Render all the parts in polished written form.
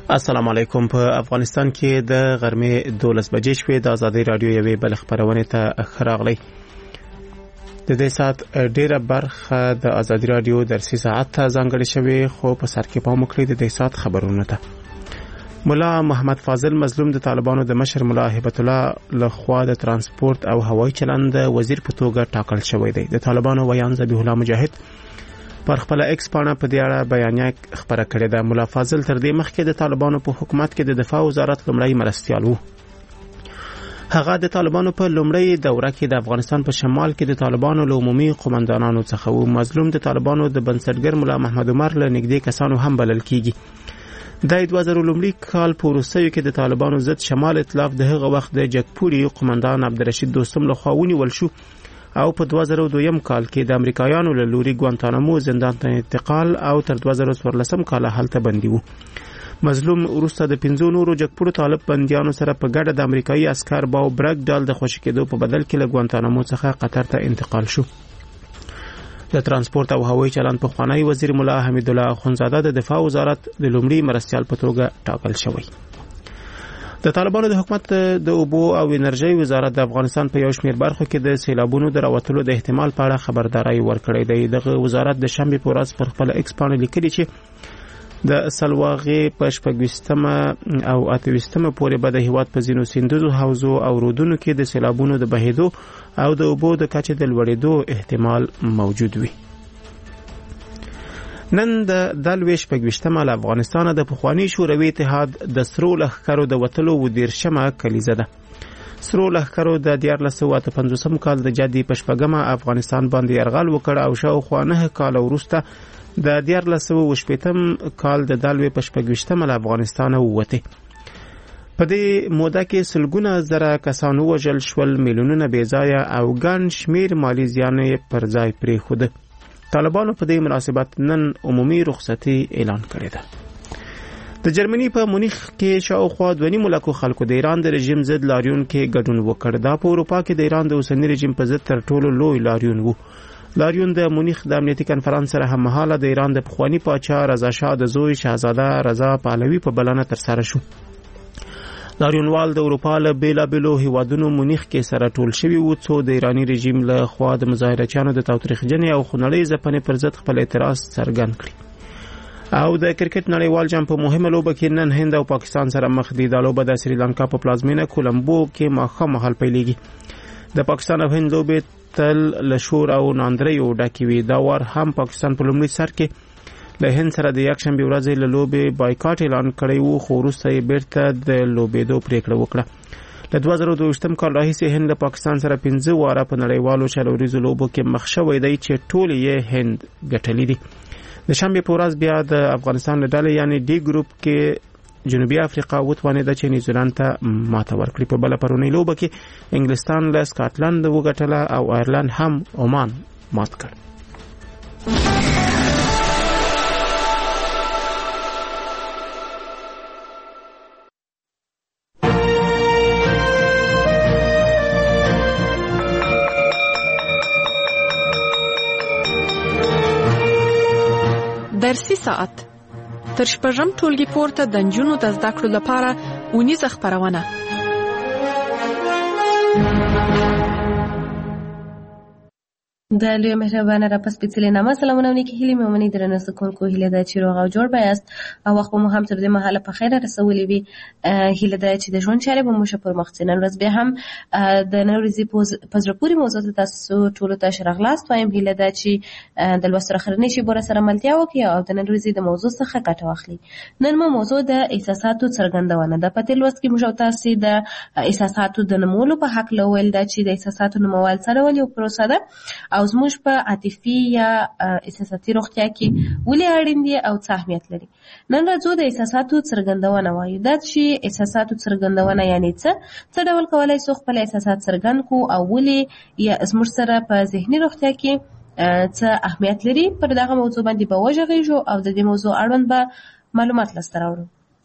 السلام علیکم. په افغانستان کې د غرمې 12 بجې شوې. د ازادي رادیو یوې بل خبرونه ته خراغلی. د دې سات ډیره برخه د ازادي رادیو درسي ساعت ته ځانګړې شوې، خو په سر کې پام وکړئ د دې سات خبرونه ته. مولا محمد فاضل مظلوم د طالبانو د مشر مولا هبت الله لخوا د ترانسپورت او هوایي چلند وزیر په توګه ټاکل شوی دی. د طالبانو ویان ذبیح الله مجاهد پر خپل ایکس پاڼه په دې اړه بیانیه خبره کړې ده. مولا فاضل تر دې مخکې د طالبانو په حکومت کې د دفاع وزارت لومړی مرستیال و. هغه د طالبانو په لومړی دوره کې د افغانستان په شمال کې د طالبانو له عمومي قومندانانو څخه و. مظلوم د طالبانو د بنسټګر مولا محمد عمر له نږدې کسانو هم بلل کیږي. د 2000 کال په وروستیو کې د طالبانو ضد شمال ائتلاف د هغه وخت د جګپوري قومندان عبدالرشید دوستم لخوا ونیول شو او په 2002 کال کې د امریکایانو له لوري ګوانتانامو زندان ته انتقال او تر 2014 کال هلته بندي وو. مظلوم وروسته د 15 نورو جګپورو طالب بنديانو سره په ګډه د امریکایي عسكر باو برګ ډال د خوشی کېدو په بدل کې له ګوانتانامو څخه قطر ته انتقال شو. د ترانسپورت او هوایي چلند په خوانی وزیر مولا حمید الله اخونزاده د دفاع وزارت د لومړي مرستیال په توګه ټاکل شوی. د طالبانو د حکومت د اوبو او انرژي وزارت د افغانستان په یو شمېر برخو کې د سیلابونو د راوتلو د احتمال په اړه خبرداري ورکړې ده. دغه وزارت د شنبه په ورځ پر خپل ایکس باندې لیکلي چې د سلواغې په 28 او 28 پورې به د هیواد په ځینو سیندونو، حوضو او رودونو کې د سیلابونو د بهیدو او د اوبو د کچې د لوړېدو احتمال موجود وي. نن د دلويش پګوشتمه له افغانستان د پخوانی شوروي اتحاد د سرو لښکرو د وټلو و دیرشمه کلیزه ده. سرو لښکرو د 1955 کال د جدي پشپګمه افغانستان باندې يرغل وکړ او شاوخوا 9 کال وروسته د 1980 کال د دلوي پشپګوشتمه له افغانستان ووته. په دې موده کې سلګونه زره کسان وژل شول، میلیونونه بیځایه او ګڼ شمیر مالی زیان پر ځای پرې خوده. طالبانو په دې مناسبت نن عمومي رخصتي اعلان کړې ده. د جرمني په مونیخ کې شاوخوا 2.5 ملکو خلکو د ایران د رژیم ضد لاریون کې ګډون وکړ. دا په اروپا کې د ایران د اوسنی رژیم په ضد تر ټولو لوی لاریون وو. لاریون د مونیخ د امنیتي کنفرانس سره هممهاله د ایران د پخوانی پاچا رضا شاه د زوی شاهزاده رضا پهلوي په بلنه تر سره شو. لاریونوال د اروپا له بیلابلو هیوادونو مونیخ کې سره ټول شوي وو څو د ایرانی رژیم له خوا د مظاهرچیانو د تاوتریخجنې او خونړۍ ځپنې پر ضد خپل اعتراض څرګند کړي. او د کرکټ نړیوال جام په مهمه لوبه کې نن هند او پاکستان سره مخ دي. د لوبه د سریلانکا په پلازمینه کولمبو کې ماښام مهال پیلېږي. د پاکستان او هند لوبې تل له شور او ناندریو ډکې وي. دا وار هم پاکستان په لومړي سر کې له هند سره د یکشنبه ورځې له لوبې بایکاټ اعلان کړی وو، خو وروسته یې بیرته د لوبېدو پریکړه وکړه. له 2022 کال راهیسې هند له پاکستان سره 15 واره په نړیوالو شلوریزو لوبو کې مخ شوی دی چې ټول یې هند ګټلې دي. د شنبه په ورځ بیا د افغانستان له ډلې یعنی ډي ګروپ کې جنوبي افریقا وتوانېده چې نیوزیلند ته ماته ورکړي. په بله پرونۍ لوبه کې انګلستان له سکاټلند وګټله او آیرلند هم عمان مات کړ. درسي ساعت تر شپږم ټولګي پورته د نجونو د زده کړو لپاره اونیزه خپرونه. د لوی مهربانه را پس سپیڅلې نامه سلامونه ونیکي هیلې مې ومني درنه سکونکو هیله ده چې روغ او جوړ بیاست او وخت مو هم تر دې مهاله په خیر رسولې وي. هیله ده چې د ژوند چارې به مو ښه پر مخ ځي. نن ورځ بیا هم د نن ورځې په زړه پورې موضوع ته تاسو ټولو ته ښه راغلاست وایم. هیله ده چې د لوست اخرنۍ شیبو سره ملتیا وکړي او د نن ورځې د موضوع څخه ګټه واخلي. نن مو موضوع د احساساتو څرګندونه ده. په تېر لوست کې موږ تاسو د احساساتو د نمولو په حق لول ده چې د احساساتو نمول څه ډول یو پروسه ده او زموږ په عاطفي یا احساساتي روغتیا کې ولې اړین دي او څه اهمیت لري. نن راځو د احساساتو څرګندونه وایو. دا چې احساساتو څرګندونه یعنی څه ډول کولای شو خپل احساسات څرګند کو او ولې یا زموږ سره په ذهني روغتیا کې څه اهمیت لري. پر دغه موضوع باندې به وژغېږو او د دې موضوع اړوند به معلومات لاسته راوړو.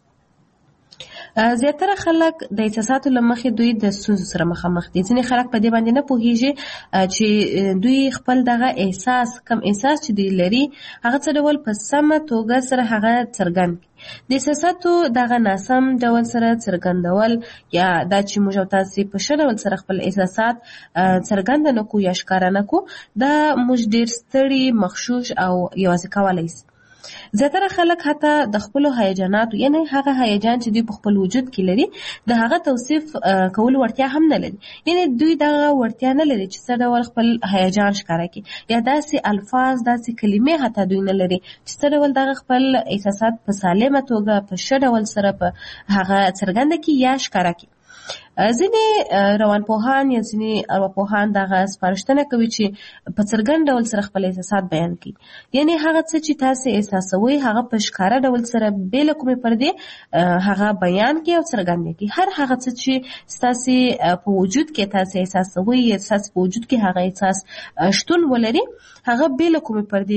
زیاتره خلک د احساساتو لمخې دوی د ستونزو سره مخامخ دي. ځینې خلک په دې باندې نه پوهیږي چې دوی خپل دغه احساس کم احساس چې دوی لري هغه څه ډول په سمه توګه سره هغه څرګند د احساساتو دغه ناسم ډول سره څرګندول یا دا چې موږ او تاسې په ښه ډول سره خپل احساسات څرګنده نه کړو یا ښکاره نه کړو، دا موږ ډېر ستړي، مغشوش او یوازې کولی شي. زیاتره خلک حتی د خپلو هیجاناتو، یعنی هغه هیجان چې دوی په خپل وجود کې لري، د هغه توصیف کولو وړتیا هم نه لري. یعنی دوی دغه وړتیا نه لري چې څه ډول خپل هیجان ښکاره کړي، یا داسې الفاظ، داسې کلمې حتی دوی نه لري چې څه ډول دغه خپل احساسات په سالمه توګه په ښه ډول سره په هغه څرګنده کړي یا ښکاره کړي. ځینې روانپوهان یا ځینې ارواپوهان دغه سپارښتنه کوي چې په څرګند ډول سره خپل احساسات بیان کړي، یعنی هغه څه چې تاسې احساسوئ هغه په ښکاره ډول سره بې له کومې پردې هغه بیان کړي او څرګند کړي. هر هغه څه چې ستاسې په وجود کې تاسې احساسوئ یا ستاسې په وجود کې هغه احساس شتون ولري، هغه بې له کومې پردې،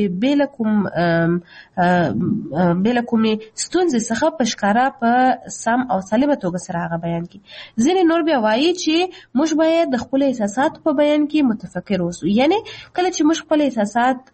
بې له کومې ستونزې څخه په ښکاره په سم او سالمه توګه سره هغه بیان کړي. ځینې نور بیا وایي چې موږ باید د خپلو احساساتو په بیان کې متفکر اوسو، یعنی کله چې موږ خپل احساسات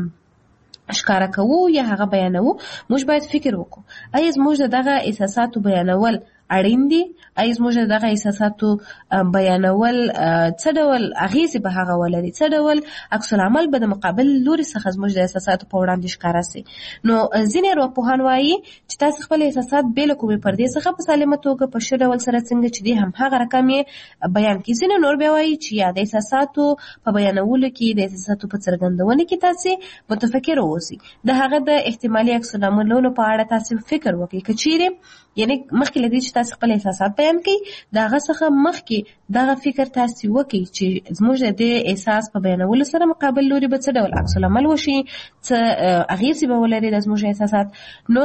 ښکاره کوو یا هغه بیانوو، موږ باید فکر وکړو آیا زموږ د دغه احساساتو بیانول اړین دي؟ آیا زموږ د دغه احساساتو بیانول څه ډول اغیزې به هغه ولري، څه ډول عکس العمل به د مقابل لوري څخه زموږ د احساساتو په وړاندې ښکاره سي. نو ځینې ارواپوهان وایي چې تاسې خپل احساسات بې له کومې پردې څخه په سالمه توګه په ښه ډول سره څنګه چې دي همهغه رقم یې بیان کړي. ځینې نور بیا وایي چې یا د احساساتو په بیانولو کې، د احساساتو په څرګندونې کې تاسې متفکر اوسئ، د هغه د احتمالي عکس العملونو په اړه تاسې فکر وکړئ. که چیرې یعنی مخکې له دې چې تاسې خپل احساسات بیان کړئ، د هغه څخه مخکې دغه فکر تاسې وکړئ چې زموږ د دې احساس په بیانولو سره مقابل لوري به څه ډول عکس العمل وشي، څه اغیزې به ولري د زموږ احساسات. نو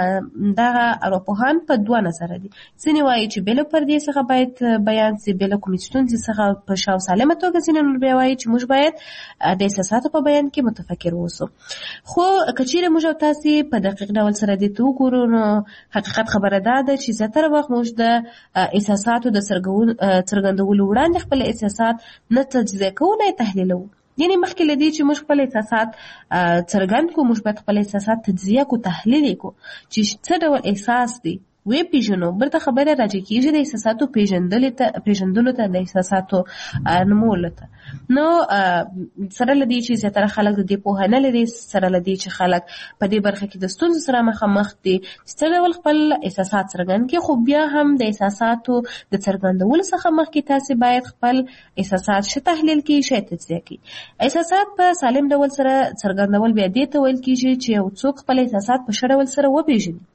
دغه ارواپوهان په دوه نظره دي. ځینې وایي چې بې له پردې څخه باید بیان سي، بې له کومې ستونزې څخه په ښه او سالمه توګه. ځینې نور بیا وایي چې موږ باید د احساساتو په بیان کې متفکر اوسو. خو که چیرې موږ او تاسې په دقیق ډول سره دې ته وګورو، نو حقیقت خبره دا ده چې زیاتره وخت موږ د احساساتو د څرګندولو وړاندې خپل احساسات نه تجزیه کوو، نه یې تحلیلوو. یعنی مخکې له دې چې موږ خپل احساسات څرګند کړو، موږ باید خپل احساسات تجزیه کړو، تحلیل یې کړو چې څه ډول احساس دی، وی پیژنو. برته خبره راځي کېږي د احساساتو پیژندلو ته، د احساساتو نومولو ته. نو سره له دې چې زیاتره خلک د دې پوهه نه لري، سره له دې چې خلک په دې برخه کې د ستونزو سره مخامخ دي چې څه ډول خپل احساسات څرګند کړي، خو بیا هم د احساساتو د څرګندولو څخه مخکې تاسې باید خپل احساسات ښه تحلیل کړئ، ښه تجزیه کړئ. احساسات په سالم ډول سره څرګندول بیا دې ته ویل کېږي چې یو څوک خپل احساسات په ښه ډول سره وپېژني،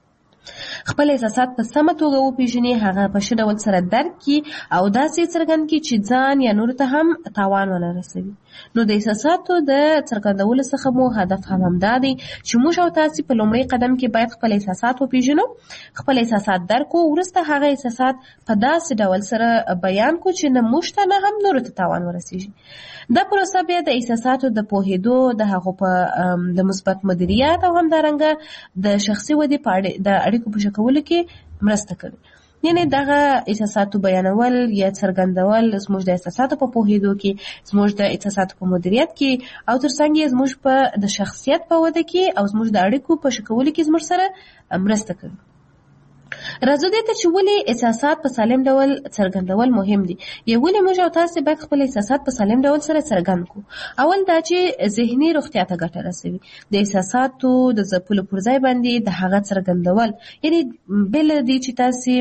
خپل احساسات په سمه توګه وپېژني، هغه په ښه ډول سره درک کړي او داسې څرګند کړي چې ځان یا نورو ته هم تاوان ونه رسوي. نو د احساساتو د څرګندولو څخه مو هدف هم همدا دی چې موږ او تاسې په لومړي قدم کې باید خپل احساسات وپېژنو، خپل احساسات درک کړو، وروسته هغه احساسات په داسې ډول سره بیان کړو چې نه موږ ته نه هم نورو ته تاوان ورسیږي. دا پروسه بیا د احساساتو د پوهېدو، د هغو په د مثبت مدیریت او همدارنګه د شخصي ودې د اړیکو په ښه کولو کې مرسته کوي. یعنی دغه احساساتو بیانول یا څرګندول زموږ د احساساتو په پوهېدو کې، زموږ د احساساتو په مدیریت کې او ترڅنګ یې زموږ په د شخصیت په وده کې او زموږ د اړیکو په ښه کولو کې زموږ سره مرسته کوي. راځو دې ته چې ولې احساسات په سالم ډول څرګندول مهم دي، یا ولې موږ او تاسې باید خپل احساسات په سالم ډول سره څرګند کړو. اول دا چې ذهني روغتیا ته ګټه رسوي. د احساساتو د ځپلو پر ځای باندې د هغه څرګندول، یعنی بې له دې چې تاسې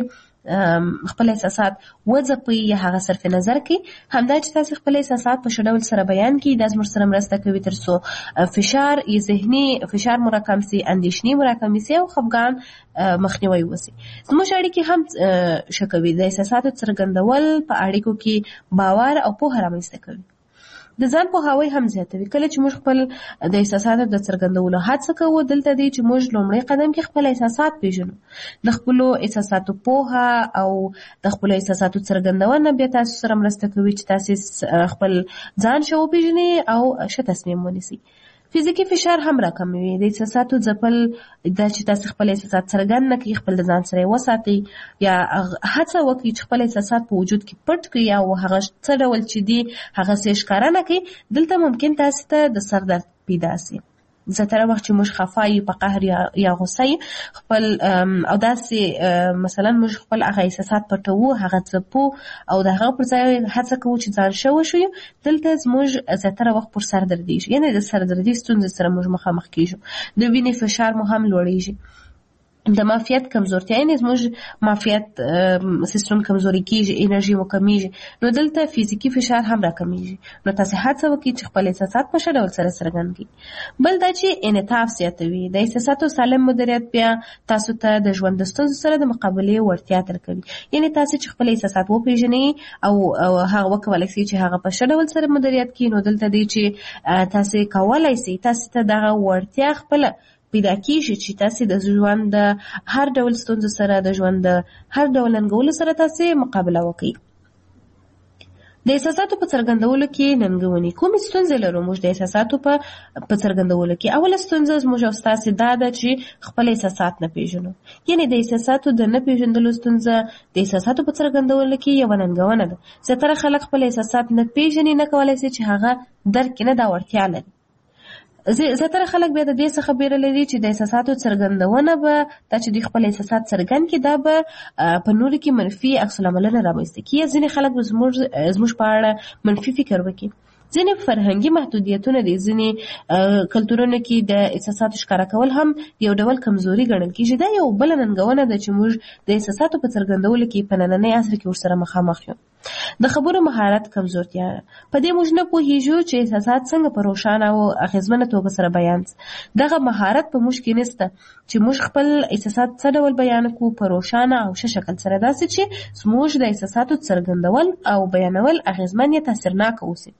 خپل احساسات وځپئ یا هغه صرف نظر کړئ، همدا چې تاسې خپل احساسات په ښه ډول سره بیان کړئ، دا زموږ سره مرسته کوي تر څو فشار یا ذهني فشار مو راکم سي، اندېښنې مو راکمې سي او خفګان مخنیوی وسي. زموږ اړیکې هم ښه کوي. د احساساتو څرګندول په اړیکو کې باور او پوهه رامنځته کوي. د ځان پوهاوی هم زیاتوي. کله چې موږ خپل د احساساتو د څرګندولو هڅه کوو، دلته دی چې موږ لومړی قدم کې خپل احساسات پیژنو. د خپلو احساساتو پوهه او د خپلو احساساتو څرګندونه بیا تاسو سره مرسته کوي چې تاسو خپل ځان ښه وپیژنئ او ښه تصمیم ونیسئ. فزیکي فشار هم راکموي. د احساساتو ځپل دا چې تاسو خپل احساسات څرګند نه کړئ، خپل د ځان سره وساتئ یا هڅه وکړئ چې خپل احساسات په وجود کې پټ کړئ او هغه څه ډول چې دي هغه ښکاره نه کړئ. دلته ممکن تاسو ته د سر درد پیدا شي. زیاتره وخت چې موږ خفه یو په قهر یا غوسه خپل او داسې مثلا موږ خپل هغه احساسات پټوو هغه ځپو او د هغه پر ځای هڅه کوو چې ځان ښه وښیو دلته زموږ زیاتره وخت پر سر دردي شي یعنې د سر دردي ستونزې سره موږ مخامخ کیږو د وینې فشار مو هم لوړیږي د معافیت کمزورتیا یعنې زموږ معافیت سیستم کمزوري کیږي انرژي مو کمیږي نو دلته فزیکي فشار هم راکمیږي نو تاسو هڅه وکړئ چې خپل احساسات په ښه ډول سره څرګند کړئ بل دا چې انعطاف زیاتوي د احساساتو سالم مدیریت بیا تاسو ته د ژوند د ستونزو سره د مقابلې وړتیا درکوي یعنې تاسو چې خپل احساسات وپېژنئ او هغه وکولای شئ چې هغه په ښه ډول سره مدیریت کړئ نو دلته دی چې تاسو کولای شئ تاسو ته دغه وړتیا خپله پیدا کیږي چې تاسو د ژوند د هر ډول ستونزو سره د ژوند د هر ډول ننګولو سره تاسو مقابله وکړئ د احساساتو په څرګندولو کې ننګونې کومې ستونزې لرو موږ د احساساتو په څرګندولو کې اوله ستونزه زموږ او ستاسو دا ده چې خپل احساسات نه پیژنو یعنې د احساساتو د نه پیژندلو ستونزه د احساساتو په څرګندولو کې یوه ننګونه ده زیاتره خلک خپل احساسات نه پیژني نه کولی شي چې هغه درک نه دا وړتیا لري زیاتره خلک بیا د دې څخه بیره لري چې د احساساتو څرګندونه به دا چې دوی خپل احساسات څرګند کړي دا به په نورو کې منفي عکس العملونه رامنځته کړي ځینې خلک به زموږ په اړه منفي فکر وکړي ځینې فرهنګي محدودیتونه دي ځینې کلتورونو کې د احساساتو ښکاره کول هم یو ډول کمزوري ګڼل کېږي دا یو بله ننګونه ده چې موږ د احساساتو په څرګندولو کې په نننۍ عصر کې ورسره مخامخ یو د خبرو مهارت کمزورتیا په دې موږ نه پوهیږو چې احساسات څنګه په روښانه او اغېزمنه توګه سره بیان دغه مهارت په موږ کې نشته چې موږ خپل احساسات څه ډول بیان کړو په روښانه او ښه شکل سره داسې چې زموږ د احساساتو څرګندول او بیانول اغېزمن یا تاثیرناک اوسي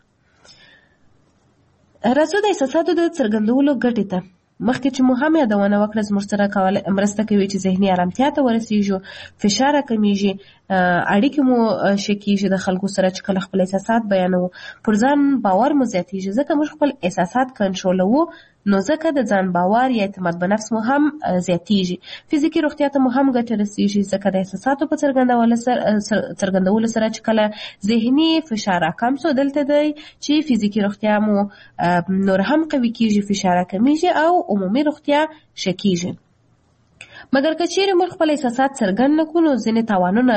راځو د احساساتو د څرګندولو ګټې ته مخکې چې مو هم یادونه وکړه زموږ سره مرسته کوي چې ذهني ارامتیا ته ورسیږو فشار کمیږي اړیکې مو ښه کیږي د خلکو سره چې کله خپل احساسات بیانوو پر ځان باور مو زیاتیږي ځکه موږ خپل احساسات کنټرولوو نو ځکه د ځان باور یا اعتماد په نفس مو هم زیاتیږي فزیکي روغتیا ته مو هم ګټه رسیږي ځکه د احساساتو په څرګندولو سره چې کله ذهني فشار کم شو دلته دی چې فزیکي روغتیا مو نور هم قوي کیږي فشار کمیږي او عمومي روغتیا ښه کیږي مګر که چیرې موږ خپل احساسات څرګند نه کړو نو ځینې تاوانونه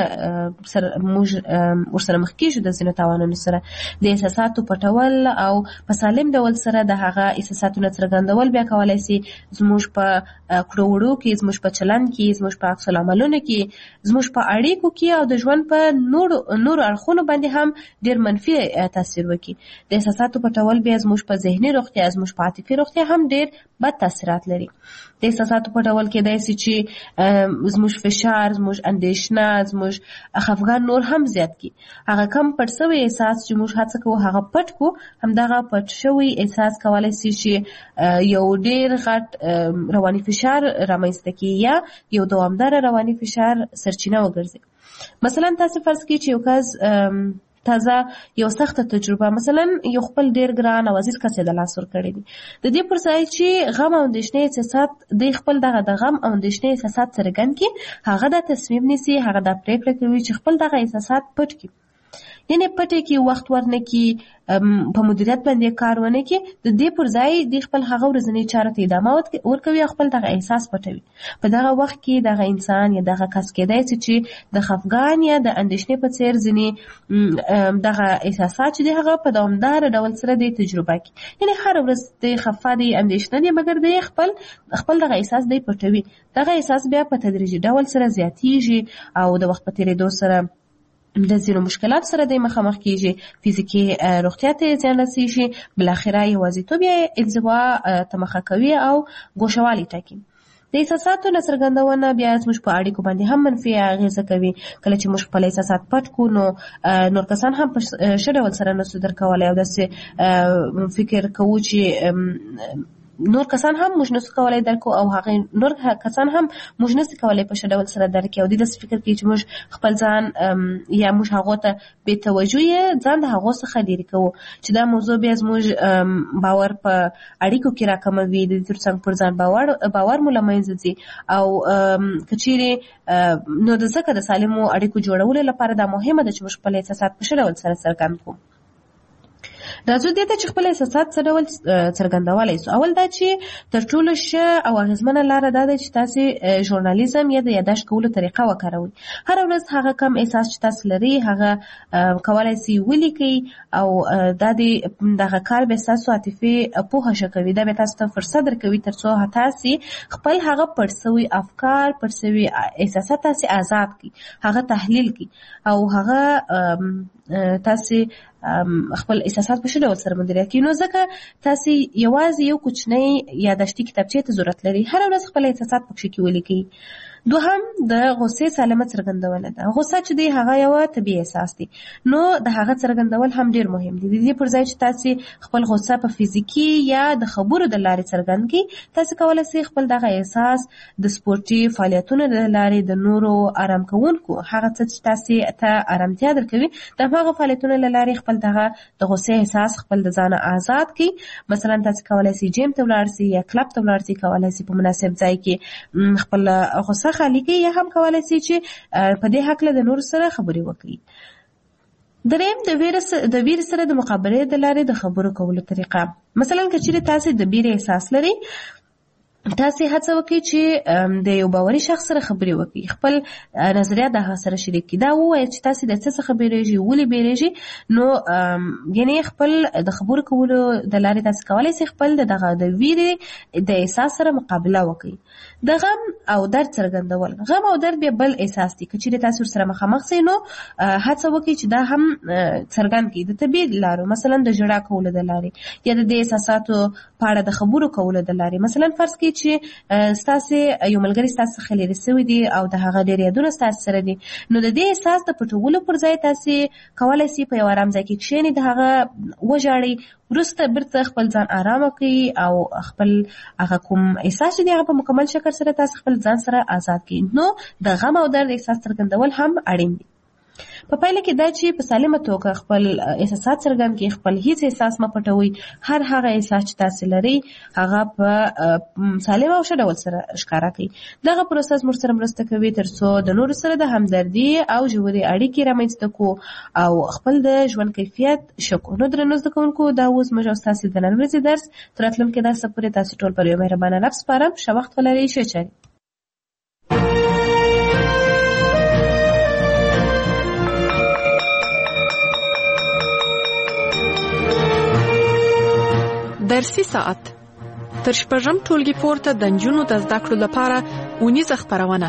موږ ورسره مخ کیږو د ځینې تاوانونو سره د احساساتو پټول او په سالم ډول سره د هغه احساساتو نه څرګندول بیا کولی شي زموږ په کړو وړو کې زموږ په چلند کې زموږ په عکس العملونو کې زموږ په اړیکو کې او د ژوند په نورو اړخونو باندې هم ډېر منفي تاثیر وکړي د احساساتو پټول بیا زموږ په ذهني روغتیا زموږ په عاطفي روغتیا هم ډېر بد تاثیرات لري د احساساتو پټول کېدای شي چې زموږ فشار زموږ اندېښنه زموږ خفګان نور هم زیات کړي هغه کم پټ شوی احساس چې موږ هڅه کوو هغه پټ کړو همدغه پټ شوی احساس کولی شي چې یو ډېر غټ رواني فشار رامنځته کړي یا یو دوامداره رواني فشار سرچینه وګرځي مثلا تاسو فرض کړئ چې یو کس تازه یو سخته تجربه مثلا یو خپل ډیر ګران او عزیز کس د لاس ورکړی دي د دې پر ځای چې غم او اندېښنې احساسات د خپل دغه د غم او اندېښنې احساسات څرګند کړي هغه د تصمیم نیسي هغه د پریکړه کوي چې خپل دغه احساسات پټ کړي یعنې پټې کې وخت ورنه کې په مدیریت باندې کار ونه کې د دې پر ځای د خپل هغه ورځنۍ چارو ته ادامه ورکوي او خپل دغه احساس پټوي په دغه وخت کې دغه انسان یا دغه کس کېدای شي چې د خفګان یا د اندېښنې په څېر ځینې دغه احساسات چې د هغه په دوامداره ډول سره د تجربه کوي یعنې هره ورځ د خفه دی اندېښنه دی مګر د خپل دغه احساس دی پټوي دغه احساس بیا په تدریجي ډول سره زیاتیږي او د وخت په تېرېدو سره د ځینو مشکلات سره د مخامخ کیږي فزیکي روغتیا ته زیان رسیږي بلاخره یوازیتوب یا انزوا ته مخه کوي او ګوښهوالي ټاکي د احساساتو نه څرګندونه بیا زموږ په اړیکو باندې هم منفي اغېزه کوي کله چې موږ خپل احساسات پټ کړو نو نور کسان هم په ښه ډول سره نشو درک کولی او داسې فکر کوو چې نور کسان هم موږ نشو کولی درک کړو او هغه نور کسان هم موږ نشو کولی په ښه ډول سره درک کړو او دوی داسې فکر کوي چې موږ خپل ځان یا موږ هغو ته بې توجه ځان د هغو څخه لرې کوو چې دا موضوع بیا زموږ باور په اړیکو کې راکموي د دې تر څنګ پر ځان باور مو له منځه ځي او که چیرې نو د ځکه د سالمو اړیکو جوړولو لپاره دا مهمه ده چې موږ خپل احساسات په ښه ډول سره څرګند کړو راځو دې ته چې خپل احساسات څه ډول څرګندولی سو. اول دا چې تر ټولو ښه او اغېزمنه لاره دا ده چې تاسې ژورنالیزم یا د یاداشت کولو طریقه وکاروئ. هره ورځ هغه کم احساس چې تاسو لرئ هغه کولی سئ ولیکئ او دا د دغه کار به ستاسو عاطفي پوهه ښه کوي. دا به تاسو ته فرصت درکوي تر څو تاسې خپل هغه پټ سوي افکار پټ سوي احساسات تاسې آزاد کړئ، هغه تحلیل کړئ او هغه تاسې خپل احساسات په ښه ډول سره مدیریت کړئ. نو ځکه تاسې یوازې یو کوچنی یاداشتي کتابچې ته ضرورت لرئ. هره ورځ خپل احساسات پکښې کې ولیکئ. دوهم د غصې سالمه څرګندونه ده. غصه چې دی هغه یو طبیعي احساس دی، نو د هغه څرګندول هم ډیر مهم دي. د دې پر ځای چې تاسې خپل غصه په فزیکي یا د خبرو د لارې څرګند کړئ، تاسې کولی سئ خپل دغه احساس د سپورتي فعالیتونو د لارې د نورو آرام کوونکو هغه څه چې تاسې ته آرامتیا درکوي د هماغه فعالیتونو له لارې خپل دغه د غصې احساس خپل د ځانه آزاد کړئ. مثلا تاسې کولی سئ جیم ته ولاړ سئ یا کلب ته ولاړ سئ، کولی سئ په مناسب ځای کې خپل غصه خالي کړئ، یا هم کولی سئ چې په دې هکله د نورو سره خبرې وکړئ. دریم د ویرې سره د مقابلې د لارې د خبرو کولو طریقه. مثلا که چیرې تاسې د ویرې احساس لرئ، تاسې هڅه وکړئ چې د یو باوري شخص سره خبرې وکړئ، خپل نظریات د هغه سره شریک کړئ. دا ووایئ چې تاسې د څه څخه بیریږئ، ولې بیریږئ. نو یعنې خپل د خبرو کولو د لارې تاسې کولی سئ خپل دغه د ویرې د احساس سره مقابله وکړئ. د غم او درد څرګندول. غم او درد بیا بل احساس دی. که چیرې تاسې ورسره مخامخ سئ نو هڅه وکړئ چې دا هم څرګند کړئ د طبیعي لارو، مثلا د ژړا کولو د لارې یا د دې احساساتو په اړه د خبرو کولو د لارې. مثلا فرض کړئ چې ستاسې یو ملګری ستاسې څخه لرې سوی دی او د هغه ډېر یادونه ستاسې سره دي، نو د دې احساس د پټولو پر ځای تاسې کولی سئ په یو ارام ځای کې کښېنئ، د هغه وژاړئ، وروسته بیرته خپل ځان آرامه کړئ او خپل هغه کوم احساس چې دی هغه په مکمل شکل سره تاسې خپل ځان سره آزاد کړئ. نو د غم او درد احساس څرګندول هم اړین دي. په پایله کې دا چې په سالمه توګه خپل احساسات څرګند کړئ، خپل هیڅ احساس مه پټوئ. هر هغه احساس چې تاسې لرئ هغه په سالمه او ښه ډول سره ښکاره کړئ. دغه پروسه زموږ سره مرسته کوي تر څو د نورو سره د همدردي او ژورې اړیکې رامنځته کړو او خپل د ژوند کیفیت ښه کړو. نو درنو زده کوونکو، دا اوس موږ او ستاسې د نن ورځې درس تر راتلونکي درسه پورې تاسې ټول پر یو مهربانه رب سپارم. ښه وخت ولرئ، ښه چارې. درسي ساعت تر شپږم ټولګي پورته د نجونو د زده کړو لپاره اونیزه خپرونه.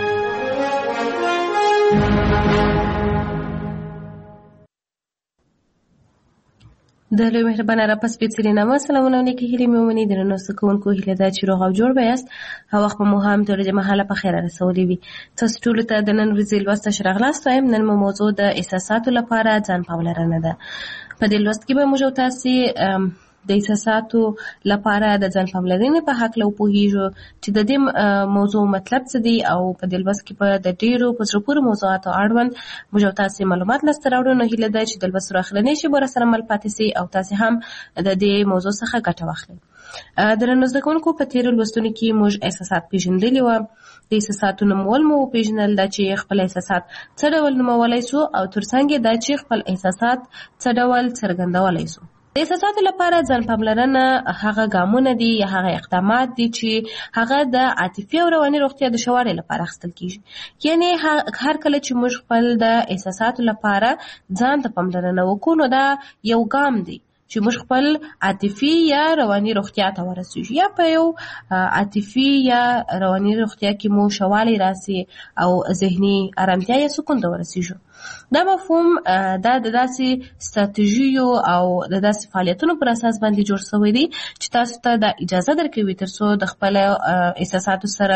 د لوی مهربانه را پس سپېڅلي نامه سلامونه او نیکې هیلې مې ومني. درنو زده کوونکو، هیله ده چې روغ او جوړ به یاست او وخت مو هم تر دې مهاله په خیر رسولی وي. تاسو ټولو ته د نن ورځې لوست ته ښه راغلاست وایم. نن مو موضوع د احساساتو لپاره ځان پاملرنه ده. په دې لوست کې به موږ او تاسې د احساساتو لپاره د ځان پاملرنې په هکله وپوهیږو چې د دې موضوع مطلب څه دی او په دې لوست کې به د ډېرو په زړه پورې موضوعاتو اړوند موږ او تاسې معلومات لاسته راوړو. نو هیله ده چې د لوست اخرنۍ شېبو راسره مل پاتې سئ او تاسې هم د دې موضوع څخه ګټه واخلئ. درنو زده کوونکو، په تېرو لوستونو کې موږ احساسات پېژندلي وو. د احساساتو نومول مو وپېژنل، دا چې خپل احساسات څه ډول نومولی سو او ترڅنګ دا چې خپل احساسات څه ډول څرګندولی سو. د احساساتو لپاره ځان پاملرنه هغه ګامونه دي یا هغه اقدامات دي چې هغه د عاطفي او رواني روغتیا د ښه والي لپاره اخیستل کېږي. یعنې هر کله چې موږ خپل د احساساتو لپاره ځان ته پاملرنه وکړو، نو دا یو ګام دی چې موږ خپل عاطفي یا رواني روغتیا ته ورسېږو، یا په یو عاطفي یا رواني روغتیا کې مو ښه والی راسي او ذهني ارامتیا یا سکون ته ورسېږو. دا مفهوم دا د داسې ستراتیژیو او د داسې فعالیتونو پر اساس باندې جوړ شوی دی چې تاسو ته دا اجازه درکوي تر څو د خپل احساساتو سره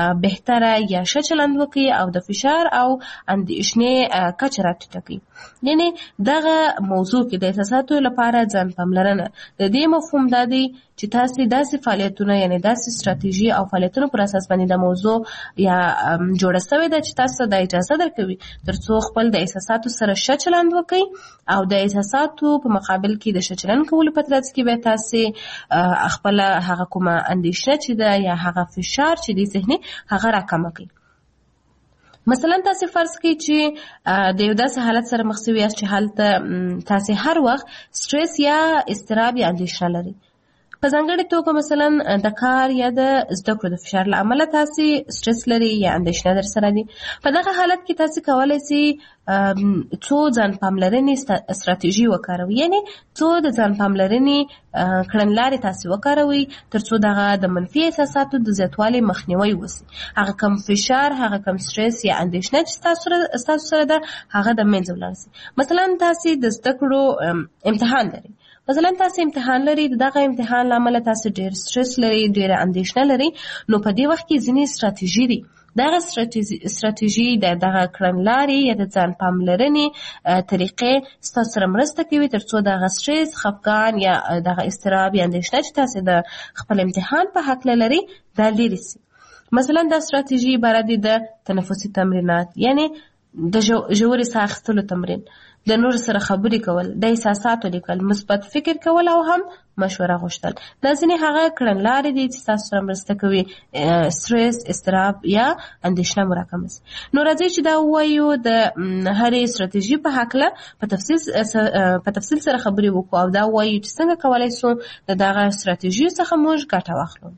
بهتره یا ښه چلند وکړي او د فشار او اندېښنې کچه راټیټه کړي. یعنې دغه موضوع کې د احساساتو لپاره ځان پاملرنه د دې مفهوم دا دی چې تاسې داسې فعالیتونه یعنې داسې ستراتیژي او فعالیتونو پر اساس باندې د موضوع یا جوړه شوې ده چې تاسو ته دا اجازه درکوي تر څو خپل د احساساتو سره ښه چلند وکړئ او د احساساتو په مقابل کې د ښه چلند کولو په ترڅ کې به تاسې خپله هغه کومه اندېښنه چې ده یا هغه فشار چې دی ذهني هغه راکمه کړئ. مثلا تاسو فرض کړئ چې د یو داسې حالت سره مخ شوي یاست چې هلته تاسو هر وخت سټرس یا اضطراب یا اندېښنه لري. په ځانګړې توګه مثلا د کار یا د زده کړو د فشار له امله تاسو سټرس لري یا اندېښنه در سره دي. په دغه حالت کې تاسو کولی شئ څو ځان پاملرنې استراتیژي وکاروئ، یعنی څو د ځان پاملرنې کړنلارې تاسو وکاروئ تر څو دغه د منفي احساساتو د زیاتوالي مخنیوی وشي. هغه کم فشار، هغه کم سټرس یا اندېښنه چې تاسو سره ده هغه د منځه ولاړ شي. مثلا تاسو د زده کړو امتحان لري، مثلا تاسو امتحان لري، دغه امتحان لامل تاسو ډیر سټرس لري، ډیر اندېښنه لري، نو په دې وخت کې ځینې استراتیژي دي. دغه استراتیژي دغه کړنلارې یا د ځان پاملرنې طریقې ستاسو سره مرسته کوي تر څو دغه سټرس، خفګان یا دغه اضطراب یا اندېښنه چې تاسو د خپل امتحان په هکله لري دا لرې شي. مثلا دا استراتیژي عبارت دي د تنفسي تمرینات، یعنی د ژورې ساه اخیستلو تمرین، د نور سره خبرې کول، د احساساتو لیکل، مثبت فکر کول او هم مشوره غوښتل. دا ځینې هغه کړنلارې دي چې تاسو سره مرسته کوي سټرس، اضطراب یا اندېښنه مراکمه شي. نو راځئ چې دا ووایو د هرې استراتیژي په هکله په تفصیل سره خبرې وکړو او دا ووایو چې څنګه کولی شو د دغه استراتیژیو څخه موږ ګټه واخلو.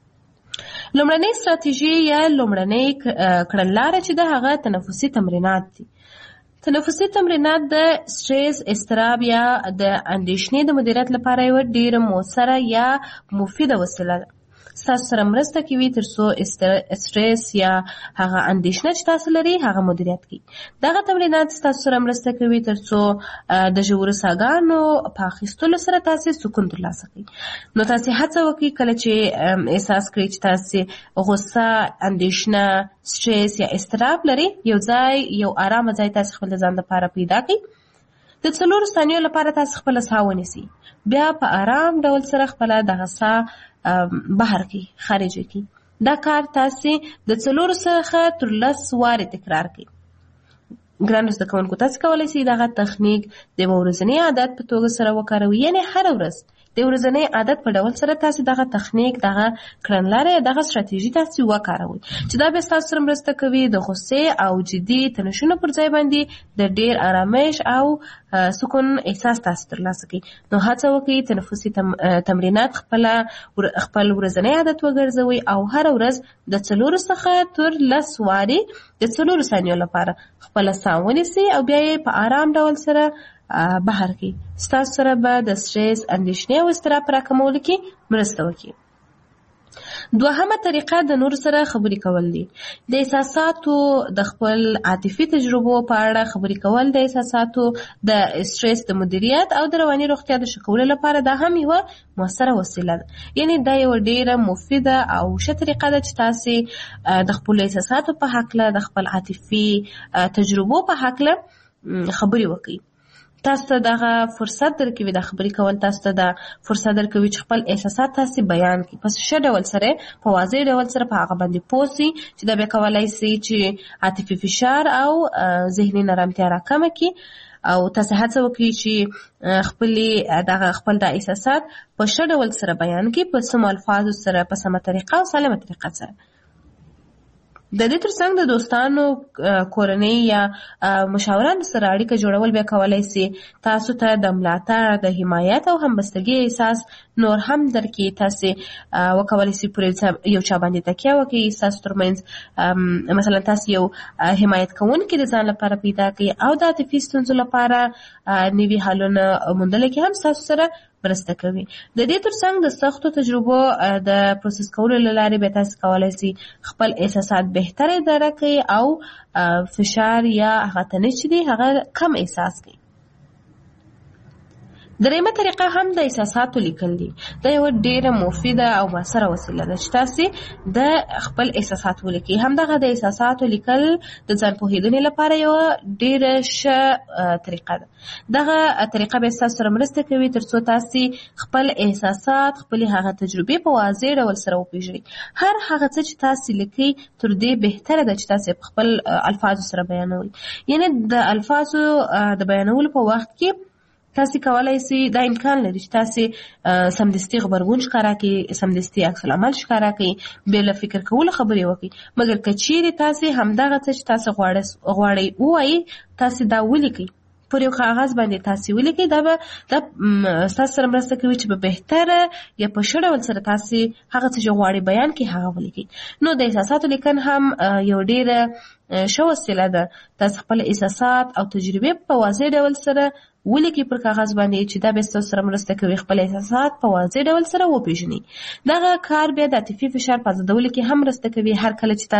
لومړنۍ استراتیژي یا لومړنۍ کړنلاره چې ده هغه تنفسي تمرینات دي. تنفسي تمرینات د سټرس، اضطراب یا د اندېښنې د مدیریت لپاره یوه ډېره مؤثره یا مفیده وسیله ده. ستاسو سره مرسته کوي تر څو سټرس یا هغه اندېښنه چې تاسو لري هغه مدیریت کړئ. دغه تمرینات ستاسو سره مرسته کوي تر څو د ژورو ساګانو په اخیستلو سره تاسو سکون ترلاسه کړئ. نو تاسو هڅه وکړئ کله چې احساس کړئ چې تاسو غوسه، اندېښنه، سټرس یا اضطراب لري، یو آرامه ځای تاسو خپل ځان لپاره پیدا کړئ. د 4 ثانیو لپاره تاسو خپل ساه ونیسئ، بیا په آرام ډول سره خپل دغه ساه بهر کی خارج کی. دا کار تاسو د 4 څخه تر 10 واره تکرار کړئ. ګرانو زده کوونکو، تاسو کولی شئ دغه تخنیک د ورځني عادت په توګه سره وکاروئ، یعنی هر ورځ د ورځني عادت په ډول سره تاسو دغه تخنیک، دغه کړنلارې، دغه استراتیژي تاسو وکاروئ چې دا به تاسو سره مرسته کوي د غصې او جدي تنشونو پر ځای باندې د ډیر آرامش او سکون احساس تاسو ترلاسه کړئ. نو هڅه وکړئ تنفسي تمرینات خپل ورځنی عادت وګرځوئ او هر ورځ د 4 څخه تر 10 وارې د 4 ثانیو لپاره خپل ساه ونیسئ او بیا یې په آرام ډول سره بهر کی. ستاسو سره به د سټرس، اندېښنې او اضطراب په راکمولو کې مرسته وکړي. دوهمه طریقه د نور سره خبرې کول دي. د احساساتو د خپل عاطفي تجربو په اړه خبرې کول د احساساتو د سټرس د مدیریت او د رواني روغتیا د ښه کولو لپاره دا هم یوه مؤثره وسیله ده. یعنی دا یوه ډیره مفیده او ښه طریقه ده چې تاسو د خپل احساساتو په هکله، د خپل عاطفي تجربو په هکله خبرې وکړئ. تاسو ته دغه فرصت درکوي، د خبرې کول تاسو ته د فرصت درکوي چې خپل احساسات تاسو بیان کړئ په ښه ډول سره، په واضح ډول سره په هغه باندې پوه شئ چې دا بیا کولی شي چې عاطفي فشار او ذهني نرمتیا راکمه کړي او تاسو هڅه وکړئ چې خپل د احساسات په ښه ډول سره بیان کړئ، په سمو الفاظو سره، په سمه طریقه او سالمه طریقه سره. د دې ترڅنګ د دوستانو، کورنۍ یا مشاورانو سره اړیکه جوړول بیا کولی شي تاسو ته د ملاتړ، د حمایت او همبستګۍ احساس نور هم درکړي. تاسو وکولی شئ پر یو چا باندې تکیه وکړئ، ستاسو ترمنځ مثلا تاسو یو حمایت کوونکی د ځان لپاره پیدا کړئ او د عاطفي ستونزو لپاره نوي حلونه موندلو کې هم ستاسو سره مرسته کوي. د دې ترڅنګ د سختو تجربو د پروسس کولو له لارې به تاسو کولی شئ خپل احساسات بهتر اداره کړئ او فشار یا هغه تنش چې دی هغه کم احساس کړئ. درېیمه طریقه هم د احساساتو لیکل دي. دا یوه ډیره مفیده او مؤثره وسیله ده چې تاسو د خپل احساسات ولیکئ. همدغه د احساساتو لیکل د ځان پوهېدنې لپاره یوه ډیره ښه طریقه ده. دغه طریقه به ستاسو سره مرسته کوي تر څو تاسو خپل احساسات، خپلې هغه تجربې په واضح ډول سره وپېژنئ. هر هغه څه چې تاسو لیکئ تر دې بهتره ده چې تاسو په خپل الفاظو سره بیانوئ. یعنې د الفاظو د بیانولو په وخت کې تاسو کولای شئ دا امکان لري چې تاسو سمدستي خبرګون ښکارا کړئ، سمدستي عکس العمل ښکارا کړئ، بې له فکر کولو خبرې وکړئ. مګر که چیرې تاسو همدغه څه چې تاسو غواړئ ووایئ تاسو دا ولیکئ پر یو کاغذ باندې، تاسو ولیکئ. دا تاسو سره مرسته کوي چې په بهتره یا په ښه ډول سره تاسو هغه څه چې غواړئ بیان کړئ هغه ولیکئ. نو د احساساتو لیکن هم یو ډېره ښه وسیله ده. تاسو خپل احساسات او تجربې په واضح ډول سره ولیکئ پر کاغذ باندې چې دا به تاسو سره مرسته کوي خپل احساسات په واضح ډول سره وپېژنئ. دغه کار بیا د عاطفي فشار په ازادولو کې هم مرسته کوي. هر کله چې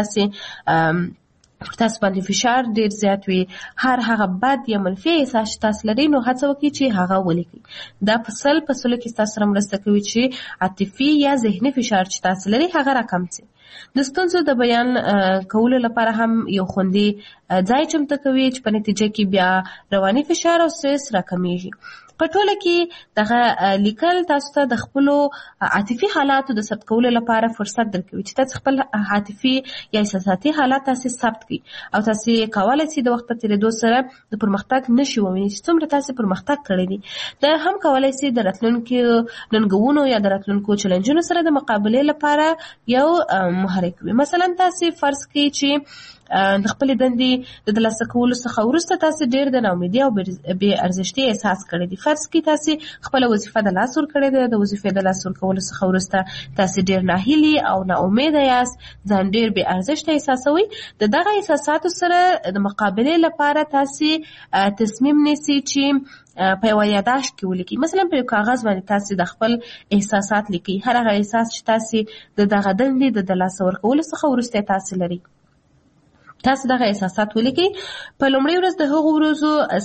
تاسو باندې فشار ډیر زیات وي، هر هغه بد یا منفي احساس چې تاسو لرئ نو هڅه وکړئ چې هغه ولیکئ. دا په سلو کې تاسو سره مرسته کوي چې عاطفي یا ذهني فشار چې تاسو لرئ هغه راکم شي. د ستونزو د بیان کولو لپاره هم یو خوندي ځای چمتو کوي چې په نتیجه کې بیا رواني فشار او سټرس راکمیږي. په ټوله کې دغه لیکل تاسو ته د خپلو عاطفي حالاتو د ثبت کولو لپاره فرصت درکوي چې تاسو خپل عاطفي یا احساساتي حالات تاسو ثبت کړئ او تاسو کولای شئ د وخت په تیریدو سره د پرمختګ نشي ووینئ چې څومره تاسو پرمختګ کړی دی. دا هم کولای شئ د راتلونکو ننګونو یا د راتلونکو چیلنجونو سره د مقابلې لپاره یو محرک وي. مثلا تاسو فرض کړئ چې د خپل دندې د ترلاسه کولو څخه وروسته تاسو ډېر د ناامیدۍ او بې ارزښتۍ احساس کړی دی. فرض کړئ تاسو خپله وظیفه د لاس ورکړې ده، د وظیفې د لاس ورکولو څخه وروسته تاسو ډېر ناهیلي او ناامیده یاست، ځان ډېر بې ارزښته احساسوئ. د دغه احساساتو سره د مقابلې لپاره تاسو تصمیم نیسئ چې په یوه یاداشت کې ولیکئ. مثلا په یو کاغذ باندې تاسو د خپل احساسات لیکئ، هر هغه احساس چې تاسو د دغه دندې د ترلاسه ورکولو څخه وروسته تاسو لرئ. تاسو دغه احساسات ولیکئ. په لومړۍ ورځ د هغو ورځو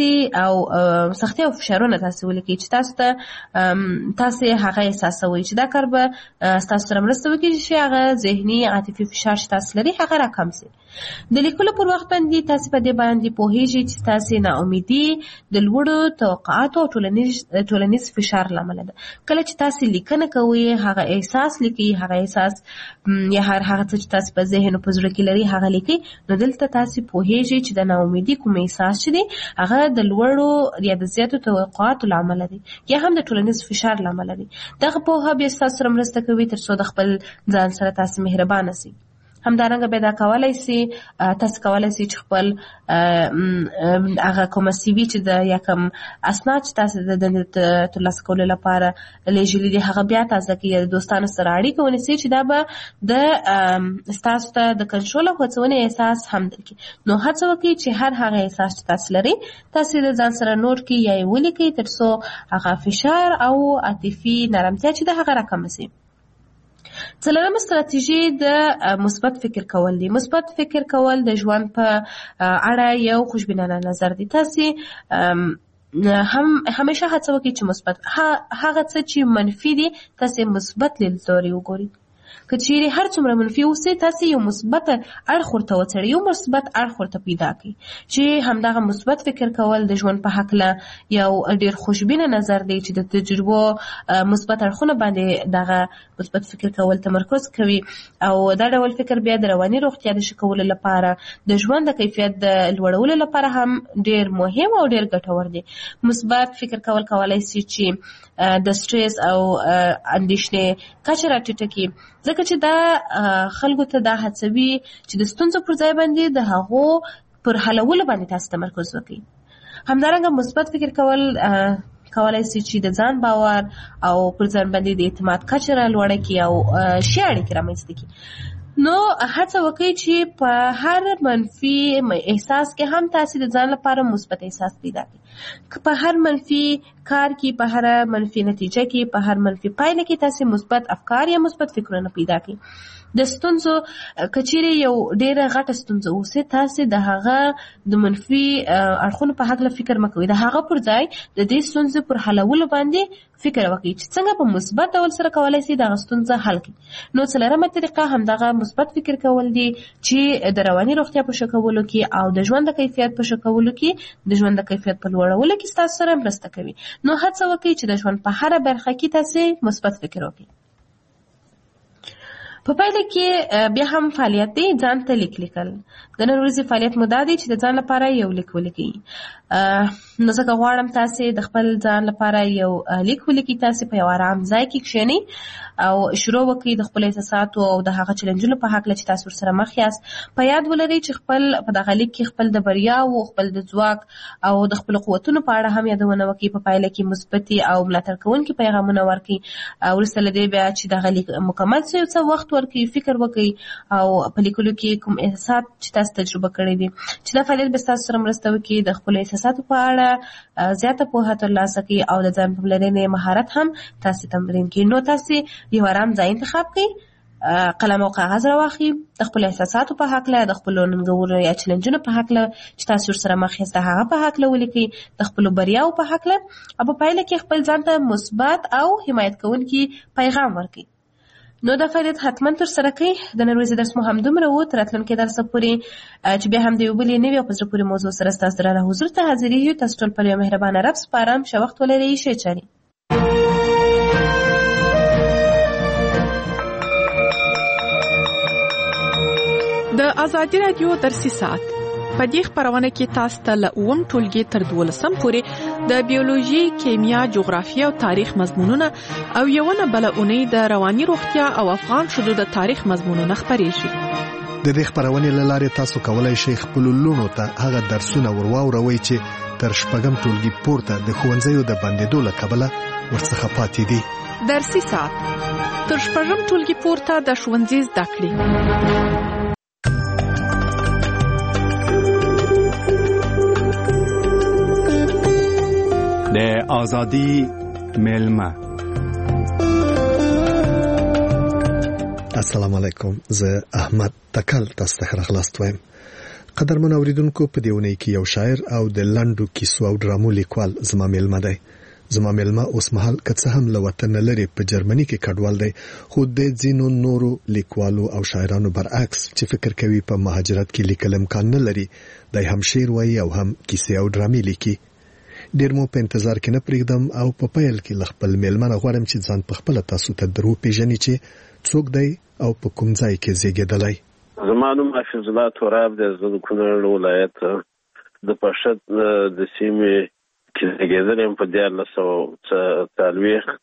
سختي او فشارونه تاسو ولیکئ چې تاسو هغه احساسوئ چې دا کار به تاسو سره مرسته وکړي چې هغه ذهني عاطفي فشار چې تاسو لرئ هغه راکم شي. د لیکلو پر وخت باندې تاسو په دې باندې پوهیږئ چې تاسو ناامیدي د لوړو توقعاتو او ټولنیز فشار لامل ده. کله چې تاسو لیکنه کوئ هغه احساس لیکئ، هغه احساس یا هغه څه چې تاسو په ذهن او په زړه کې لرئ هغه لیکئ. نو دلته تاسو پوهیږئ چې د ناامیدي کوم احساس چې دی هغه د لوړو یا د زیاتو توقعاتو لامل دی یا هم د ټولنیز فشار لامل دی. دغه پوهه بیا تاسو سره مرسته کوي ترڅو د خپل ځان سره تاسو مهربانه شئ. همدارنګه به دا کولای شي تاسو کولای شئ چې خپل هغه کومه سی وي چې د یا کوم اسناد چې تاسو د دندې ترلاسه کولو لپاره لیږلي دي هغه بیا تازه کړئ، د دوستانو سره اړیکه ونیسئ چې دا به د ستاسو ته د کنټرول او هڅونې احساس هم درکړي. نو هڅه وکړئ چې هر هغه احساس چې تاسو لرئ تاسو د ځان سره نوٹ کړئ یا یې ولیکئ ترڅو هغه فشار او عاطفي نرمتیا چې د هغه راکمه شي. څلورمه ستراتیژي د مثبت فکر کول دی. مثبت فکر کول د ژوند په اړه یو خوشبینانه نظر دی. تاسو همیشه هڅه وکړئ چې مثبت هغه څه چې منفي دي تاسو مثبت لیدلوري وګورئ. که چیرې هر څومره منفي اوسئ تاسو یو مثبت اړخ ورته وڅېړئ، یو مثبت اړخ ورته پیدا کړئ چې همدغه مثبت فکر کول د ژوند په هکله یو ډېر خوشبینه نظر دی چې د تجربو مثبت اړخونه باندې دغه مثبت فکر کول تمرکز کوي او دا ډول فکر بیا د رواني روغتیا د ښه کولو لپاره د ژوند د کیفیت د لوړولو لپاره هم ډېر مهم او ډېر ګټور دی. مثبت فکر کول کولای شي چې د سټرس او اندېښنې کچه راټیټه کړي ځکه چې دا خلکو ته دا هڅوي چې د ستونزو پر ځای باندې د هغو پر حلولو باندې تاسو تمرکز وکړئ. همدارنګه مثبت فکر کول کولای شي چې د ځان باور او پر ځان باندې د اعتماد کچه لوړه کړي او ښې اړیکې رامنځته کړي. نو هڅه وکړئ چې په هر منفي احساس کې هم تاسو د ځان لپاره مثبت احساس پیدا کړئ. که په هر منفي کار کې، په هر منفي نتیجه کې، په هر منفي پایله کې تاسو مثبت افکار یا مثبت فکرونه پیدا کړئ. د ستونزو کچېرې یو ډېره غټه ستونزه اوسي تاسو د هغه د منفي اړخونو په هکله فکر مه کوئ، د هغه پر ځای د دې ستونزې پر حلولو باندې فکر وکړئ چې څنګه په مثبت ډول سره کولای شئ دغه ستونزه حل کړئ. نو څلورمه طریقه همدغه مثبت فکر کول دي چې د رواني روغتیا په ښه کولو کې او د ژوند د کیفیت په ښه کولو کې د ژوند د کیفیت په لوړولو کې ستاسو سره مرسته کوي. نو هڅه وکړئ چې د ژوند په هره برخه کې تاسو مثبت فکر وکړئ. په پایله کې بیا هم فعالیت دی ځان ته لیک لیکل. د نن ورځې فعالیت مو دا دی چې د ځان لپاره یو لیک ولیکئ. نو ځکه غواړم تاسې د خپل ځان لپاره یو لیک ولیکئ. تاسې په یو آرام ځای کې کښېنئ او شروع وکړئ د خپلو احساساتو او د هغه چلنجونو په هکله چې تاسو ورسره مخ یاست. په یاد ولرئ چې خپل په دغه لیک کې خپل د بریاوو، خپل د ځواک او د خپلو قوتونو په اړه هم یادونه وکړئ. په پایله کې مثبتې او ملاتړ کوونکي پیغامونه ورکړئ. وروسته له دې بیا چې دغه لیک مکمل شي څه وخت ورکړئ، فکر وکړئ او په لیکلو کې کوم احساسات چې تاسو تجربه کړی دي چې دا فعالیت به تاسو سره مرسته وکړي د خپلو احساساتو په اړه زیاته پوهه ترلاسه کړئ او د ځان پاملرنې مهارت هم تاسو تمرین کړئ. نو تاسو یو آرام ځای انتخاب کړئ، قلم او کاغذ راواخلئ، د خپلو احساساتو په هکله، د خپلو ننګونو یا چلنجونو په هکله چې تاسو ورسره مخ یاست د هغه په هکله ولیکئ، د خپلو بریاوو په هکله، او په پایله کې خپل ځان ته مثبت او حمایت کوونکي پیغام ورکړئ. نو دا فعالیت حتما ترسره کړئ. د نن ورځې درس مو همدومره و. تر راتلونکي درسه پورې چې بیا هم د یو بلې نوې او په زړه پورې موضوع سره ستاسو درانه حضور ته حاضرېږو. تاسو ټول پر یو مهربانه رب سپارم. ښه وخت ولرئ. ښې چارې. د ازادي رادیو درسي ساعت په دې خبرونه کې تاسو ته له 9 ټولګي تر 12 پورې د بیولوژي، کیمیا، جغرافیه او تاریخ مضمونونه او یوونه بل اونۍ د رواني روغتیا او افغان شذو د تاریخ مضمونونه خبرېږي. د دې خبرونې له لارې تاسو کولای شئ خپل لونو ته هغه درسونه ورواوروئ چې تر شپږم ټولګي پورته د ښوونځیو د بندېدو له کبله ورڅخه پاتې دي. درسي ساعت تر شپږم ټولګي پورته د ښوونځي زده کړې. د ازادي ملما. السلام علیکم. زه احمد تکل تاسو ته راغلاست وایم. قدرمن اوریدونکو، په دې ونې کې یو شاعر او د لنډو کیسو او ډرامو لیکوال زما ملما دی. زما ملما اوس مهال که څه هم له وطن لري په جرمني کې کډوال دی، خو د ځینو نورو لیکوالو او شاعرانو برعکس چې فکر کوي په مهاجرت کې لیکل امکان نه لري، دی هم شعر وایي او هم کیسې او ډرامې لیکي. ډیر مو په انتظار کې نه پرېږدم او په پیل کې له خپل میلمانه غواړم چې ځان په خپله تاسو ته درو پیژني چې څوک دی او په کوم ځای کې زیږېدلی. زما نوم حفیظ الله توراب دی. زه د کونړ ولایت د پشد د سیمې کې زیږېدلی یم په 1440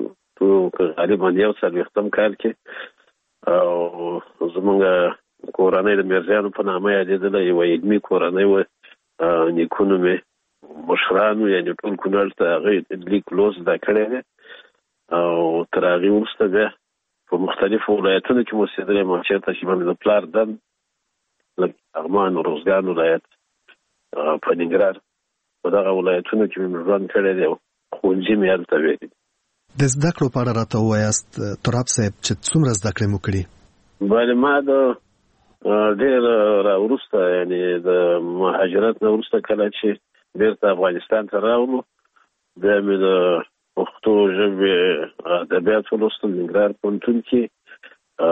غالبا 41 کال کې، او زموږ کورنۍ د میرزیانو په نامه یادېدله. یوه علمي کورنۍ وه. نیکونو مې مشرانو یعنې ټول کونړ ته هغه لیک لوست زده کړی دی، او تر هغې وروسته بیا په مختلفو ولایتونو کې مو اوسېدلی یم. چېرته چې مې د پلار دم لکه لغمان، روزګان ولایت، په ننګرهار، په دغه ولایتونو کې مې ژوند کړی دی او ښوونځي مې هلته ویلي دي. د زده کړو په اړه راته ووایاست تراب صاحب چې څومره زده کړې مو کړي؟ بله، ما د ډېر راوروسته یعنې د مهاجرت نه وروسته کله چې بیرته افغانستان ته راغلو، بیا مې د پښتو ژبې ادبیات ولوستل ننګرهار پوهنتون کې،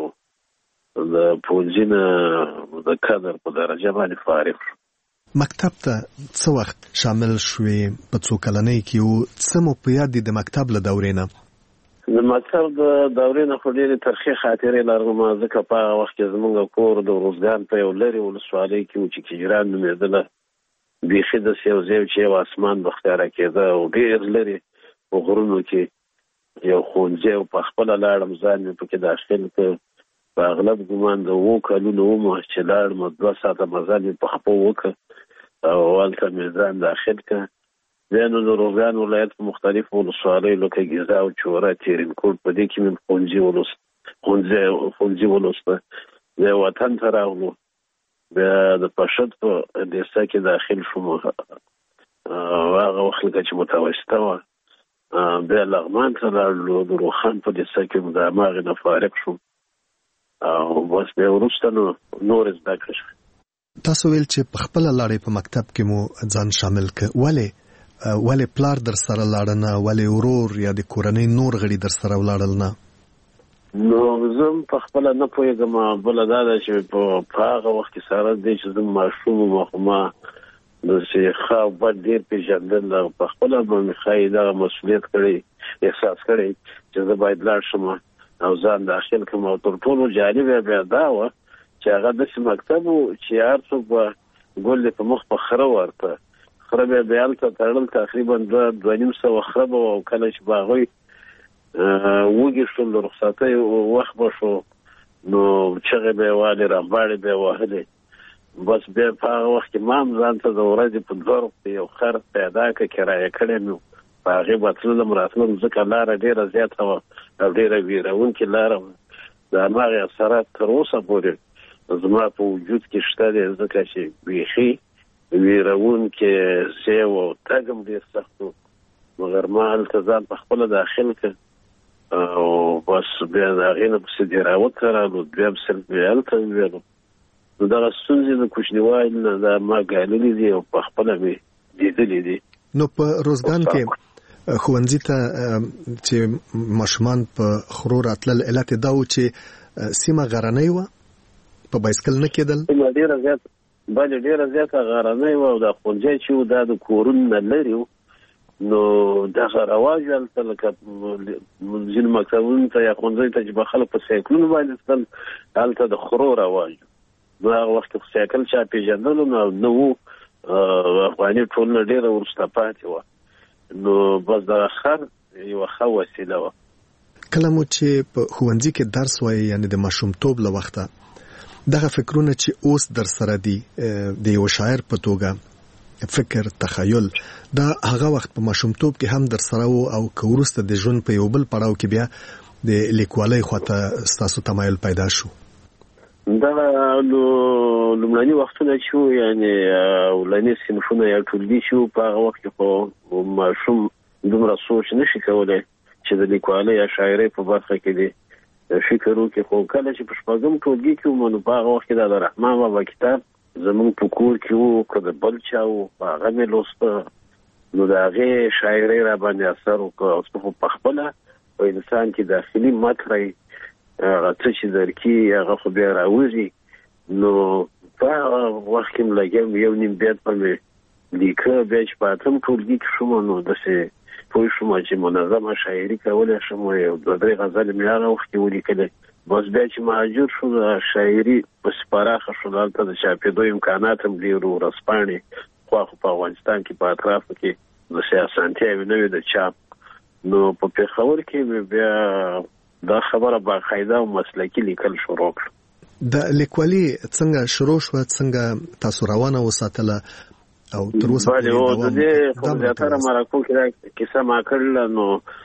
او د پوهنځي نه د کادر په درجه باندې فارغ شو. مکتب ته څه وخت شامل شوې؟ په څو کلنۍ کې او څه مو په یاد دي د مکتب له دورې نه؟ د مکتب د دورې نه خو ډېرې ترخې خاطرې لرم، ځکه په هغه وخت کې زموږ کور د روزګان په یو لرې ولسوالۍ کې و چې کجران نومېدله. بیخي داسې یو ځای چې یو اسمان بختیاره کېده او ډېر لرې په غرونو کې یو ښوونځی او په خپله لاړم، ځان مې پکې داخل کړ. په اغلب ګمان د 7 کلونو وم چې لاړم، 2 ساعته مزل مې په خپو وکړ او هلته مې ځان داخل کړ. بیا نو د روزګان ولایت په مختلفو ولسوالیو لکه ګیزا او چوره، تیرینکوټ، په دې کې مې ښوونځي ولوسته. بیا وطن ته راغلو، بیا د پشد په لیسه کې داخل شوم، هغه وخت لکه چې متوسطه وه. بیا لغمان ته لاړلو، د روخان په لیسه کې د هماغې نه فارغ شوم، او بس بیا وروسته نو نور زده کړه شوې. تاسو ویل چې په خپله لاړې په مکتب کې مو ځان شامل کړ. ولې پلار در سره لاړه نه؟ ولې ورور یا د کورنۍ نور غړي در سره ولاړل نه؟ نو زه په خپله نه پوهېږم. بله دا ده چې په هغه وخت کې سره دی چې زه ماشوم وم، خو ما داسې ښه او بد ډېر پېژندل، او په خپله به مې ښایي دغه مسؤلیت کړی، احساس کړی چې زه باید لاړ شم. او ځان داخل کوم. او تر ټولو جالب بیا دا و چې هغه د مکتب چې هر څوک به ګل په مخ په خره ورته خره بیا الته تړل تقریبا 2.5 خره او کله چې باغوي وګي شول رخصتي وخت بشو نو چغه به والی رامباړي به وهله. بس به په وخت کې مام ځان ته د ورځې په دور یو خر پیدا کرایه کړې نو هغه باتلم راتلم ځکه لار ډیره زیاته و او ډیره ویرون کې لار د هغه اثرات تر اوسه پورې زما په وجود کې شته ځکه چې بیخي ویرون کې سیو او تاګم ډیر سختو مګر ما التزام په خپل داخل کې او بس بیا هغه نه په دې راوت کړو بیا بسل بیا الته ویلو دا ستونزې د کوچنیوالي نه دا ما غالي دي او په خپل مې لیدلې دي. نو په روزګان کې ښوونځي ته چې ماشومان په خرو راتلل علت دا و چې سیمه غرنۍ و په بایسکل نه کېدل ډیره زیاته غرنۍ و او د ښوونځي چې دا د کورون نه لري نو دا رواج هلته لکه ځینې مکتبونو ته یا ښوونځي ته چې به خلک په سایکلونو باندې تلل هلته د خرو رواج نو هغه وخت سایکل چا پېژندلو نه و افغاني ټولنه ډیره وروسته پاتې وه نو بس دا خر یوه ښه وسیله وه. کله مو چې په ښوونځي کې درس وایي یعنې د ماشومتوب له وخته دغه فکرونه چې اوس در سره دي د یو شاعر په توګه فکر تخیل دا هغه وخت په ماشومتوب کې هم در سره وو او که وروسته د ژوند په یو بل پړاو کې بیا د لیکوالۍ خواته ستاسو تمایل پیدا شو؟ دا لومړني وختونه چې وو یعنې اولني صنفونه یا ټولګي چې وو په هغه وخت کې خو ماشوم دومره سوچ نشي کولی چې د لیکوالۍ یا شاعرۍ په برخه کې دی فکر وکړي. خو کله چې په شپږم ټولګي کې وو نو په هغه وخت کې د رحمان بابا کتاب زمونږ په کور کې وو که د بل چا وو هغه مې لوسته نو د هغې شاعرۍ را باندې اثر وکړ او خو په خپله په انسان کې داخلي مطلع هغه څه چې درکي هغه خو بیا راوځي نو په هغه وخت کې م لګیم یو نیم بیت به مې لیکه بیا چې په اتم ټولګي کې شوم نو داسې پوه شوم چې منظمه شاعري کولی شم یو 2-3 غزلې مې هغه وخت کې ولیکلې. بس بیا چې مهاجر شو د شاعري بس پراخه شو دلته د چاپېدو امکانات هم ډېر ورځپاڼې خواخو په افغانستان کې په اطرافو کې داسې اسانتیاوې نه وې د چاپ نو په پېښور کې مې بیا دا خبره باقاعده او مسلکي لیکل شروع کړ. د لیکوالي څنګه شروع شوه څنګه تاسو روانه وساتله او تر اوسه پورې دوام د دې خو زیاتره مرکو کې کیسه ما کړله نو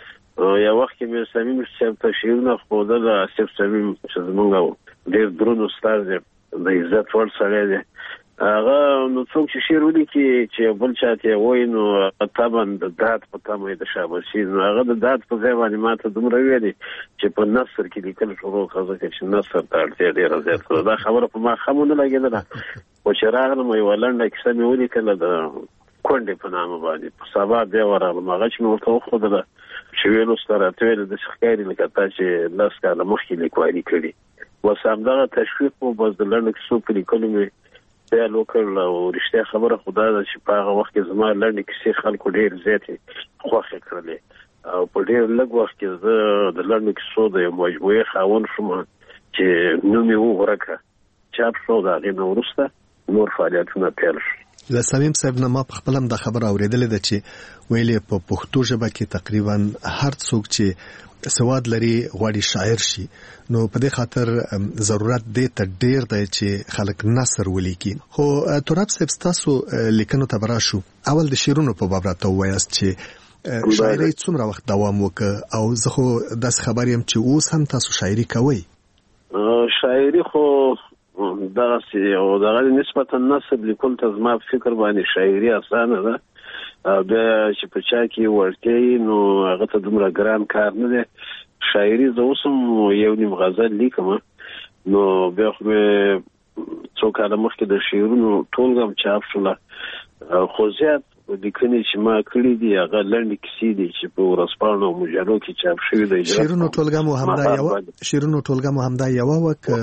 یو وخت کې مې صمیم صاحب ته شعرونه ښودل آصف صمیم چې زموږ ډېر دروند استاد دی د عزت وړ سړی دی هغه نو څوک چې شعر ولیکي چې بل چا ته یې وایي نو طبعا د داد په تمه یې د شاباسي نو هغه د داد په ځای باندې ما ته دومره ویلي چې په نثر کې لیکل شروع کړه ځکه چې نثر ته اړتیا ډېره زیاته ده. دا خبره په ما ښه ونه لګېدله خو چې راغلم یوه لنډه کیسه مې ولیکله د کونډې په نامه باندې په سبا بیا ورغلم هغه چې مې ورته وښودله چې ویلو سته راته ویلې داسې ښکاري لکه تا چې 10 کاله مخکې لیکوالي کړي. بس همدغه تشویق و بس د لنډو کیسو په لیکلو مې پیل وکړ او رښتیا خبره خو دا ده چې په هغه وخت کې زما لنډې کیسې خلکو ډېر زیاتې خوښې کړلې او په ډېر لږ وخت کې زه د لنډو کیسو د یو مجموعې خاوند شوم چې نوم یې وغورکه چاپ شو د هغې نه وروسته نور فعالیتونه پیل شو. له صمیم صاحب نه ما په خپل هم دا خبره اورېدلې ده چې ویلې په پښتو ژبه کې تقریبا هر څوک چې سواد لري غواړي شاعر شي نو په دې خاطر ضرورت دی ته ډېر دی چې خلک نثر ولیکي. خو تراب صاحب ستاسو لیکنو ته براشو اول د شعرونو په باب راته ووایاست چې شاعري څومره وخت دوام وکړ او زه خو داسې خبر یم چې اوس هم تاسو شاعري کوئ؟ شاعري خو دغسې او دغه نسبتا نثر لیکل ته زما په فکر باندې شاعري اسانه ده بیا چې په چا کې وړتیا وي نو هغه ته دومره ګران کار نه دی. شاعري زه اوس هم یو نیم غزل لیکم نو بیا خو مې څو کاله مخکې د شعرونو ټولګه هم چاپ شوله خو زیات لیکنې چې ما کړي دي هغه لنډې کیسې دي چې په ورځپاڼو او مجلو کې چاپ شوي دي. شعرونو ټولګه مو همدا یوه وه که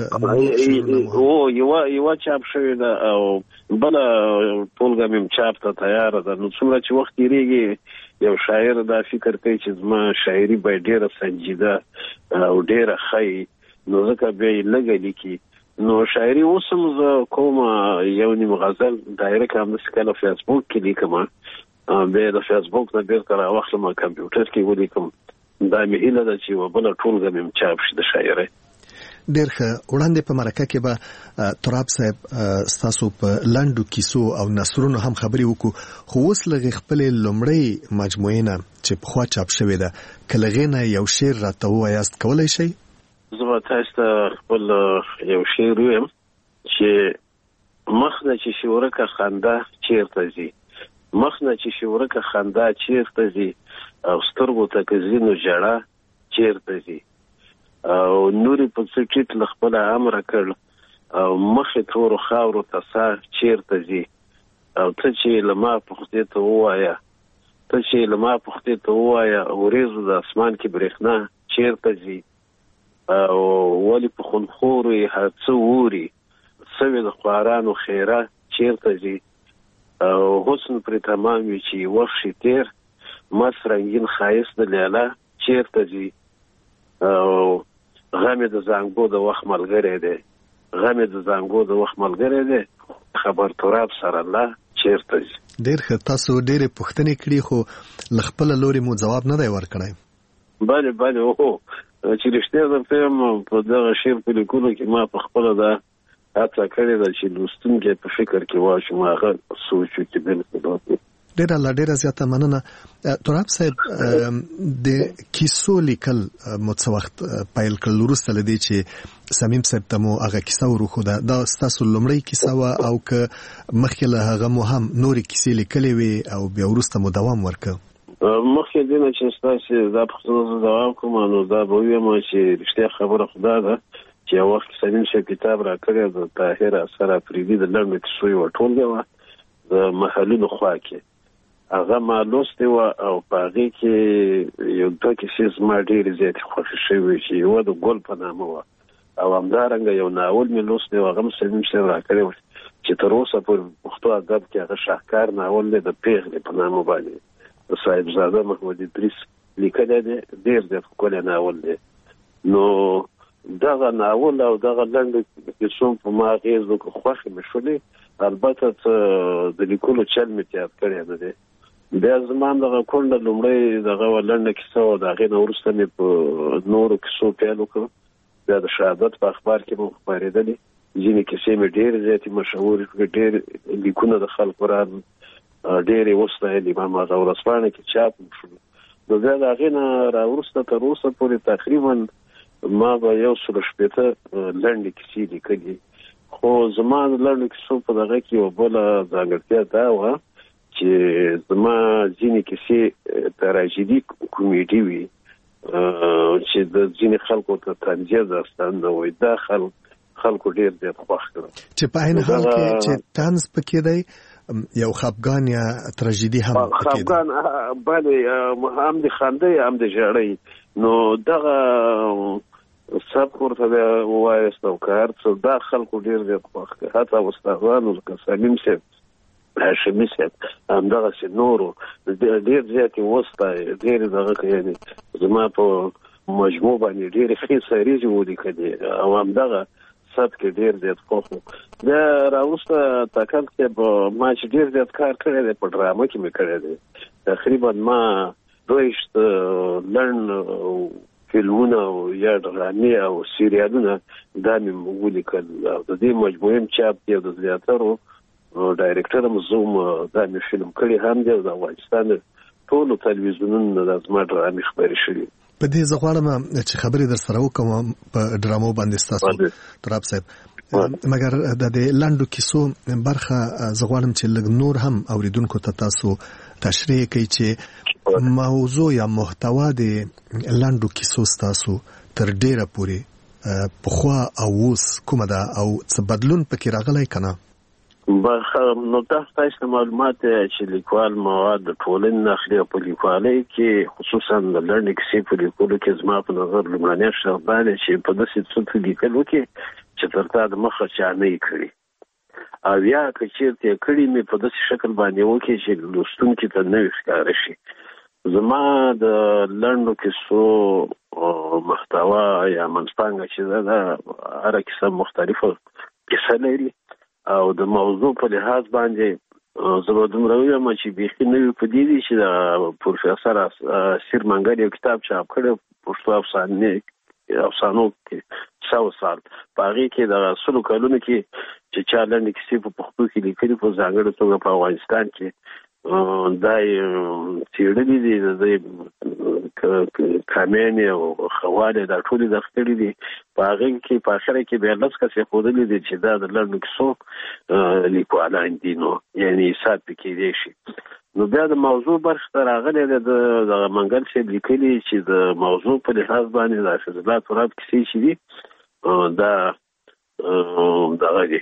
یوه چاپ شوې ده او بله ټولګه مې چاپ ته تیاره ده نو څومره چې وخت تېرېږي یو شاعر دا فکر کوي چې زما شاعري به ډیره سنجیده او ډیره ښه نو ځکه به یې لږه لیکي. نو شاعري اوس هم زه کوم یو نیم غزل ډایرکټ همداسې کله فیسبوک کې لیکم، بیا د فیسبوک نه بیرته راواخلم کمپیوټر کې ولیکم. دا مې هیله ده چې یوه بله ټولګه مې چاپ شي د شاعرۍ. ډېر ښه. وړاندې په مرکه کې به تراب صاحب ستاسو په لنډو کیسو او نثرونو هم خبرې وکړو، خو اوس لږې خپلې لومړۍ مجموعې نه چې پخوا چاپ شوې ده که له هغې نه یو شعر راته ووایاست، کولی شئ؟ زه به تاسو ته خپل یو شعر ویم چې مخ نه چې شي ورکه خندا چیرته ځي، مخ نه چې شي ورکه خندا چیرته ځي، او سترګو ته که ځي نو ژړا چیرته ځي، او نوري په څټیټ له خپله امره کړ، او مخې تورو خاورو ته سا چیرته ځي، او ته چې له ما پختې ته ووایه، ته چې له ما پختې ته ووایه، وریځو د اسمان کې برېښنا چیرته ځي، او ولې په خونخورو یې هر څه اوري، سوې د خوارانو خیره چیرته ځي، او حسن پرې تمام وي چې وخت شي تېر، مس رنګین ښایست د لیلا چیرته ځي، او غمې د زانګو د وخت ملګری دی، غمې د زانګو د وخت ملګری دی، خبر تراب سره الله چیرته ځي. ډېر ښه. تاسو ډېرې پوښتنې کړي خو له خپله لورې مو ځواب نه دی ورکړی. بله چې رښتیا درته یم په دغه شعر په لیکلو کې ما په خپله دا هڅه کړې ده چې لوستونکی په فکر کې واچوم، هغه سوچ وکړي. بالکل ډېره زیاته مننه. تراب صاحب، د کیسو لیکل مو څه وخت پیل کړل وروسته له دې چې صمیم صاحب ته مو هغه کیسه وروښوده؟ دا ستاسو لومړۍ کیسه وه او که مخکې له هغه مو هم نورې کیسې لیکلې وې او بیا وروسته مو دوام ورکړ؟ مخکې دې نه چې ستاسې دا پوښتنه زه دوام کوم، نو دا به ویم چې رښتیا خبره خو دا ده چې یو وخت صمیم صاحب کتاب راکړی د طاهر اثر افریدي د لنډو کیسو یوه ټولګه وه د محلونو خوا کې، هغه ما لوستې وه، او په هغې کې یو دوه کیسې زما ډېرې زیاتې خوښې شوې چې یوه د ګل په نامه وه، او همدارنګه یو ناول مې لوستی و، هغه هم صمیم صاحب راکړی و چې تر اوسه پورې پښتو ادب کې هغه شاهکار ناول دی د پیغلې په نامه باندې د صاحبزاده محمد ادریس لیکلی دی، ډېر زیات ښکلی ناول دی. نو دغه ناول او دغه لنډو کیسو په ما اغېز وکړ، خوښې مې شولې، البته د لیکلو چل مې تیار کړی نه دی. بیا زما هم دغه کونډه لومړی دغه لنډه کیسه وه، د هغې نه وروسته مې په نورو کیسو پیل وکړ، بیا د شهادت په اخبار کې مو خپرېدلې، ځینې کیسې مې ډېرې زیاتې مشهورې کړې، ډېر لیکونه د خلکو راغلل، ډېرې وستایلې، ما هغه ورځپاڼه کې چاپ شول. نو بیا د هغې نه راوروسته تر اوسه پورې تقریبا ما به 160 لنډې کیسې لیکلي، خو زما د لنډو کیسو په دغه کې یوه بله ځانګړتیا دا وه چې زما ځینې کیسې تراژیدي کومیډي وي چې د ځینې خلکو ته طنزیه داستان نه وایي، دا خلکو ډېر زیات خوښ کړم چې په عین حال کې چې طنز پکې دی، یو خفګان یا تراژیدي هم پکې دی. خفګان بله، هم د خندۍ هم د ژړۍ. نو دغه سبک ورته بیا ووایست او که هر څه، دا خلکو ډېر زیات خوښ کړه، حتی استادانو لکه سلیم صاحب، هاشمي صاحب، همدغسې نورو ډېر زیاتې وستایې، ډېرې دغه یعنې زما په مجموع باندې ډېرې ښې سریزې ولیکلې، او همدغه سبک کې ډېر زیات خوښ و. بیا راوروسته تکل صاحب ما چې ډېر زیات کار کړی دی په ډرامه کې مې کړی دی، تقریبا ما 22 لنډ فلمونه یا ډرامې او سیریالونه دا مې ولیکل، او د دې مجموعې هم چاپ دی، او د زیاترو ډایرکټر هم زه هم دا مې فلم کړی هم دی، او د افغانستان ټولو تلویزیونونو د زما ډرامې خپرې شوي. په دې زه غواړم چې خبرې در سره وکړم په ډرامو باندې ستاسو تراب صاحب، مګر د دې لنډو کیسو برخه زه غواړم چې لږ نور هم اوریدونکو ته تاسو تشریح کړئ چې موضوع یا محتوا د لنډو کیسو ستاسو تر ډیره پورې پخوا او اوس کومه ده او څه بدلون پکې راغلی که نه؟ نو دا ستاسو معلومات چې لیکوال مواد د ټولنې نه اخلي، او په لیکوالۍ کې خصوصا د لنډې کیسې په لیکلو کې زما په نظر لومړنی شرط دا دی چې په داسې څه لیکل وکړي چې تر تا د مخه چا نه یې کړي، او یا که چېرته یې کړي مې په داسې شکل باندې وکړي چې لوستونکي ته نوی ښکاره شي. زما د لنډو کیسو محتوا یا منځپانګه چې ده هر کیسه مختلفه کیسه لري او د موضوع په لحاظ باندې زه به دومره ووایم چې بیخي نوي پدې دي چې د پروفیسور سیر منګل یو کتاب چاپ کړی پښتو افسانو کې 100 سال په هغې کې د 100 کلونو کې چې چا لنډې کیسې په پښتو کې لیکلي په ځانګړې توګه په افغانستان کې دا څېړلي دي د کامیانې او خوالې دا ټولې دغه دي په هغې کې په اخره کې بیا 10 کسې ښودلي دي چې دا د لنډو کیسو لیکوالان دي نو یعنې حساب پې کېدی شي نو بیا د موضوع برخې ته راغلی دی د منګل صاحب لیکلي چې د موضوع په لحاظ باندې د حافظ الله تراب کیسې چې دي دا دغه دي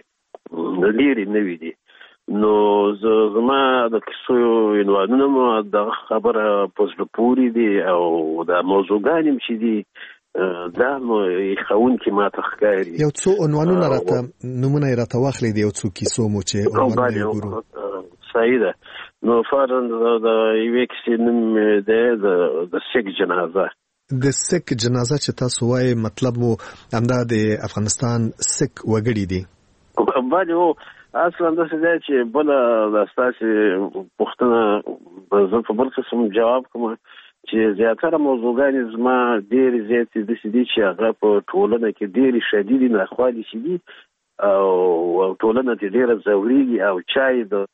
لرې نوي دي نو زما د کیسو عنوانونه مو د خبره په زړه پورې دي او د موضوعګانې چې دي دا نو ښوونکي ماته ښکاري یو څو عنوانونه راته نومونه یې راته واخلئ د یو څو کیسو مو چې عنوانونه یې وګورو صحیح ده نو فرضاً د یوې کیسې نوم دی د سیک جنازه د سیک جنازه چې تاسو وایي مطلب مو همدا د افغانستان سیک وګړي دي باندې هو اصلا داسې دی چې بله د ستاسې پوښتنه زه په بل قسم جواب کوم چې زیاتره موضوعګانې زما ډېرې زیاتې داسې دي چې هغه په ټولنه کې ډېرې شدیدې ناخوالې چې دي او ټولنه کې ډېره ځورېږي او چا یې د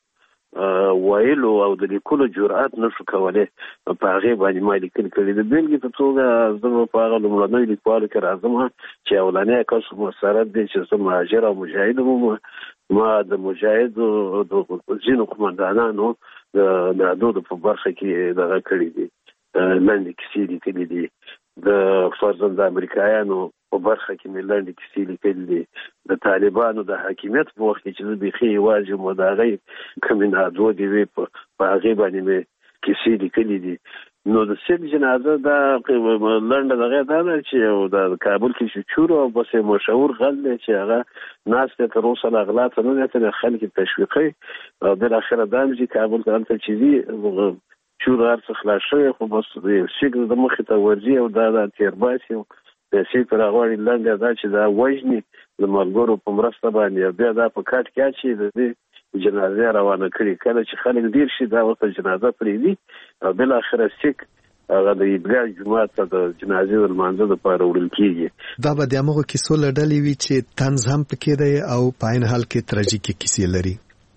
ویلو او د لیکلو جرأت نشو کولی په هغې باندې ما لیکل کړي د بېلګې په توګه زه په هغه لومړنیو لیکوالو کې راځم چې اولنی کس مسرت دی چې زه مهاجر او مجاهد وم ما د مجاهدو د ځینو قمندانانو د نادودو په برخه کې دغه کړي دي لنډې کیسې لیکلي دي د فرضاً د امریکایانو په برخه کې مې لنډې کیسې لیکلي دي د طالبانو د حاکمیت په وخت کې چې زه بیخي یوازې وم د هغې کومې نادودې وې په هغې باندې مې کیسې لیکلي دي نو د سیک جنازه دا لنډه دغه دا ده چې د کابل کې چې چور او بس مشهور غل دی چې هغه ناس ته تر اوسه لا غلا ته نه دی خلک تشویقي او بالاخره دا چې کابل ته هلته چې دي چور هر څه خلاص شوی خو بس سیک د مخې ته ورځي او دا تیرباسي پیسې پر غواړي لنډه دا چې دا وژني د ملګرو په مرسته باندې بیا دا په کاټ کې اچي د دې جنازه روانه کړي کله چې خلک ډیر شي دا ورته جنازه پرېږدي او بالاخره سیک هغه د عیدګاه جومات ته د جنازې د لمانځه دپاره وړل کېږي دا به د همغو کیسو له ډلې وي چې طنز هم پکې دی او په عین حال کې تراژیکې کیسې لري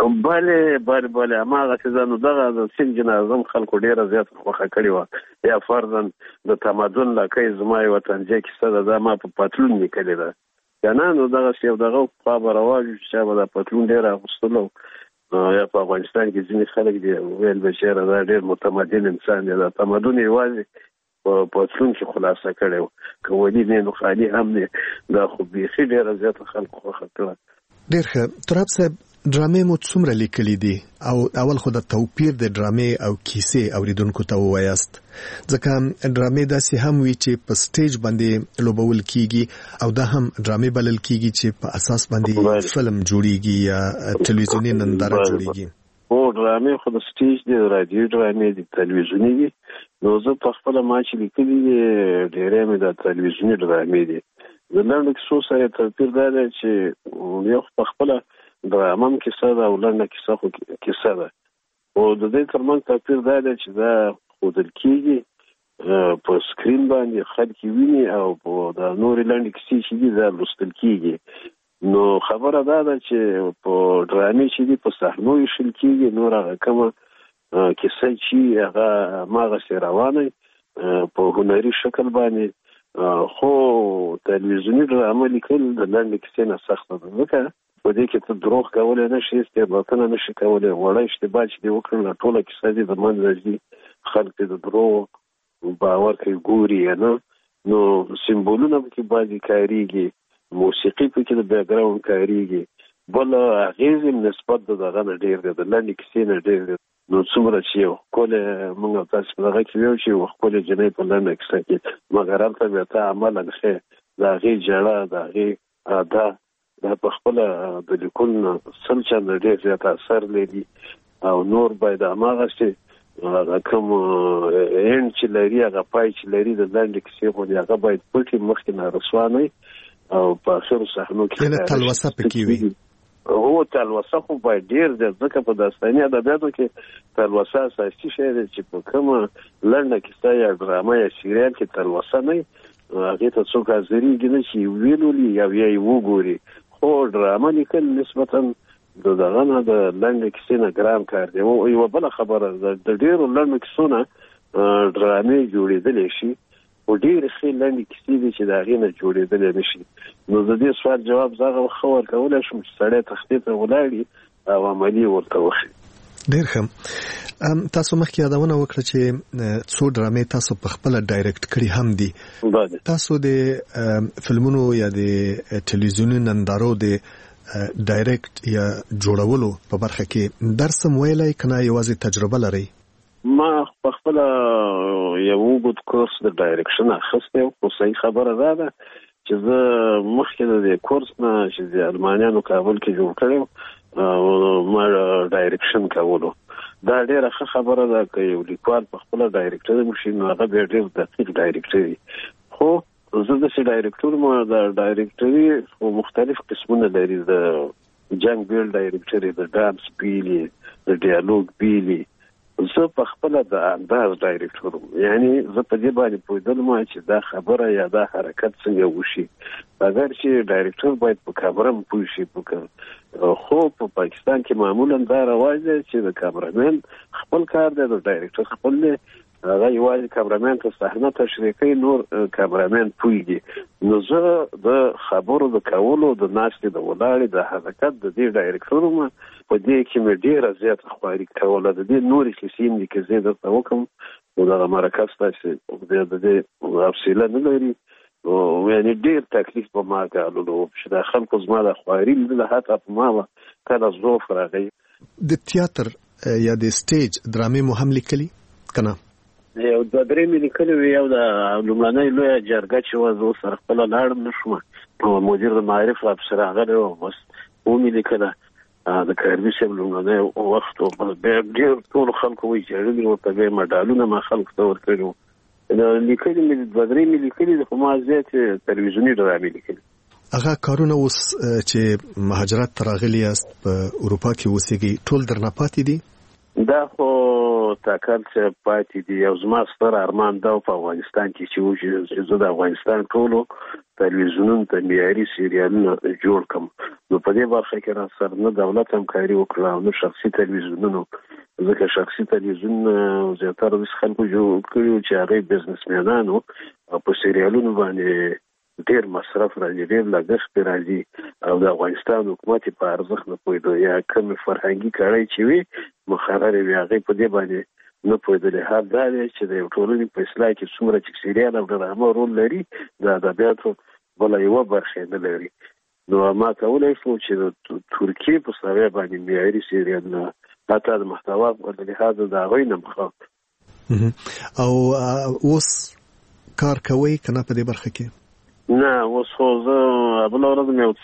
بله هماغسې ده نو دغه د سیک جنازه هم خلکو ډېره زیاته خوښه کړې وه یا فرضاً د تمدن لکۍ زما یوه طنزیه کیسه ده دا ما په پتلون لیکلې ده که نه نو دغسې یو دغه خوا به رواج وي چې چا به دا پتلون ډېر اغوستلو یا په افغانستان کې ځینې خلک دي ویل به چېرې دا ډېر متمدن انسان دی دا تمدن یوازې په پتلون کې خلاصه کړی و که ولي نه نو خالي هم دی دا خو بیخي ډېره زیاته خلکو خوښه کړه ډېر ښه تراب صاحب ډرامې مو څومره لیکلي دي او اول خو د توپیر د ډرامې او کیسې اوریدونکو ته ووایاست ځکه ډرامې داسې هم وي چې په سټیج باندې لوبول کیږي او دا هم ډرامې بلل کیږي چې په اساس باندې فلم جوړیږي یا ټلویزیوني ننداره جوړیږي او ډرامې خو د سټیج دی رادیو ډرامې دي تلویزیوني دي نو زه په خپله ما چې لیکلي دي ډېری مې د تلویزیوني ډرامې دي د لنډو کیسو سره توپیر دا دی چې یو په خپله ډرامه هم کیسه ده او لنډه کیسه خو کیسه ده او د دې ترمنځ توپیر دا دی چې دا ښودل کېږي په سکرین باندې خلک ویني او د نورې لنډې کیسې چې دي دا لوستل کېږي نو خبره دا ده چې په ډرامې چې دي په صحنو ایښل کېږي نور هغه کومه کیسه چې هغه هماغسې روانه په هنري شکل باندې خو تلویزیوني ډرامه لیکل د لنډې کیسې نه سخته ده ځکه په دې کې ته دروغ کولی نه شي استعباطونه نه شي کولی وړه اشتباه چې دې وکړل ټوله کیسه دې د منځه ځي خلک دې د دروغو باور کوي ګوري یا نه نو سمبولونه پکې بعضې کارېږي موسیقي پکې د بیکګراونډ کارېږي بل اغېز نسبت د دغه نه ډېر دی د لنډې کیسې نه ډېر دی نو څومره چې یو ښکلی موږ او تاسې په دغه کې ویو چې یوه ښکلې جنۍ په لنډه کیسه کې مګر هلته بیا ته عملا ښې د هغې ژړه د هغې ادا دا په خپله د لیکلو نه 100 چنده ډېر زیات اثر لري او نور باید هماغسې هغه کوم اند چې لري هغه پای چې لري د لاندې کیسې خو هغه باید پټي مخکې نه رسوانه او په اخر صحنو کې تلوسه پکې وي. هو تلوسه خو باید ډیر د ځکه په داستاني ادبیاتو کې تلوسه اساسي شی دی چې په کومه لنډه کیسه یا ډرامه یا سریال کې تلوسه نه هغه ته څوک حاضرېږي نه چې ویلولي یا یې وګوري. خو ډرامه لیکل نسبتا د دغه نه د لنډه کیسې نه ګران کار دی. او یو بل خبره د ډیرو لنډو کیسو نه ډرامې جوړېدلی شي او ډېر ښې لنډې کیسې دي چې د هغې نه جوړېدلی نه شي. نو د دې سوال جواب زه هغه ښه ورکولی شم چې سړی تختې ته ولاړي او عملي ورته وښي. ډېر ښه. تاسو مخکې یادونه وکړه چې څو ډرامې تاسو په خپله ډایرکټ کړي هم دي. تاسو د فلمونو یا د ټلویزیوني نندارو د ډایرکټ یا جوړولو په برخه کې درس هم ویلی که نه یوازې تجربه لرئ؟ ما په خپل یو اوږد کورس د ډایرکشن اخیستی و. خو صحیح خبره دا ده چې زه مخکې د دې کورس نه چې د المانیانو کابل کې جوړ کړی او ما ډایرکشن کولو. دا ډېره ښه خبره ده که یو لیکوال په خپله ډایرکټر وشي نو هغه بیا ډېر دقیق ډایرکټر وي. خو زه داسې ډایرکټر ما د ډایرکټري مختلف قسمونه لري. د جنګ بیل ډایرکټري، د ډانس بیلي، د ډیالوګ بیلي. زه په خپل د انداز ډایرکټر وم، یعنی زه په دې باندې پوهېدلم چې دا خبره یا دا حرکت څنګه وشي. اگر چې ډایرکټر باید په کامره هم پوه شي. خو په پاکستان کې معمولا دا رواج دی چې د کامرمین خپل کار دی، د ډایرکټر خپل دی. هغه یوازې کامرمین ته صحنه تشریح کوي، نور کامرمین پوهېږي. نو زه د خبرو د کولو، د ناستې د ولاړې، د حرکت د دې ډایرکټر وم. په دې کې مې ډېره زیاته خواري کوله. د دې نورې کیسې هم دي که زه درته وکړم نو دغه مرکه سته چې د دې حوصله نه لري. یعنې ډېر تکلیف په ما ګاللو چې د خلکو زما د خواري لیدله حتی په ما به کله ضعف راغی. د تیاتر یا د سټیج ډرامې مو هم لیکلي که نه؟ یو دوه درې مې لیکلي وي. یو د لومړنۍ لویه جرګه چې وه زه سره خپله لاړم نه شوم. مدیر د معارف راپسې راغلی و، بس ومې لیکله د کاربي صاحب لومړنی وخت و. بیا ډېر ټولو خلکو وژړلي ورته، بیا مډالونه ما خلکو ته ورکړي وو. لیکلي مې دوه درې مې لیکلي دي، خو ما زیاتې تلویزیوني ډرامې لیکلي. هغه کارونه اوس چې مهاجرت ته راغلي یاست په اروپا کې اوسېږئ ټول درنه پاتې دي؟ دا خو تاکل چې پاتې دي. یو زما ستر ارمان دا په افغانستان کې چې زه د افغانستان ټولو تلویزیونونو ته معیاري سریالونه جوړ کړم. نو په دې برخه کې را سره نه دولت همکاري وکړه او نه شخصي تلویزیونونو، ځکه شخصي تلویزیون زیاتره داسې خلکو جوړ کړي چې هغوی بزنسمینان وو او په سریالونو باندې ډېر مصرف راځي، ډېر لګښت پرې راځي او د افغانستان حکومت په ارزښت نه پوهېدو یا کومې فرهنګي کړۍ چې وي مقررې وي هغې په دې باندې نه پوهېدلې. حال دا دی چې د یو ټولنې په اصلاح کې څومره چې سریال او ډرامه رول لري د ادبیاتو بله یوه برخه نه لري. نو ما کولی شو چې د ترکیې په سویه باندې معیاري سریالونه حتی د محتوا په لحاظ د هغوی نه مخاف. او اوس کار کوئ که نه په دې برخه کې؟ نه، اوس خو زه بله ورځ مې یو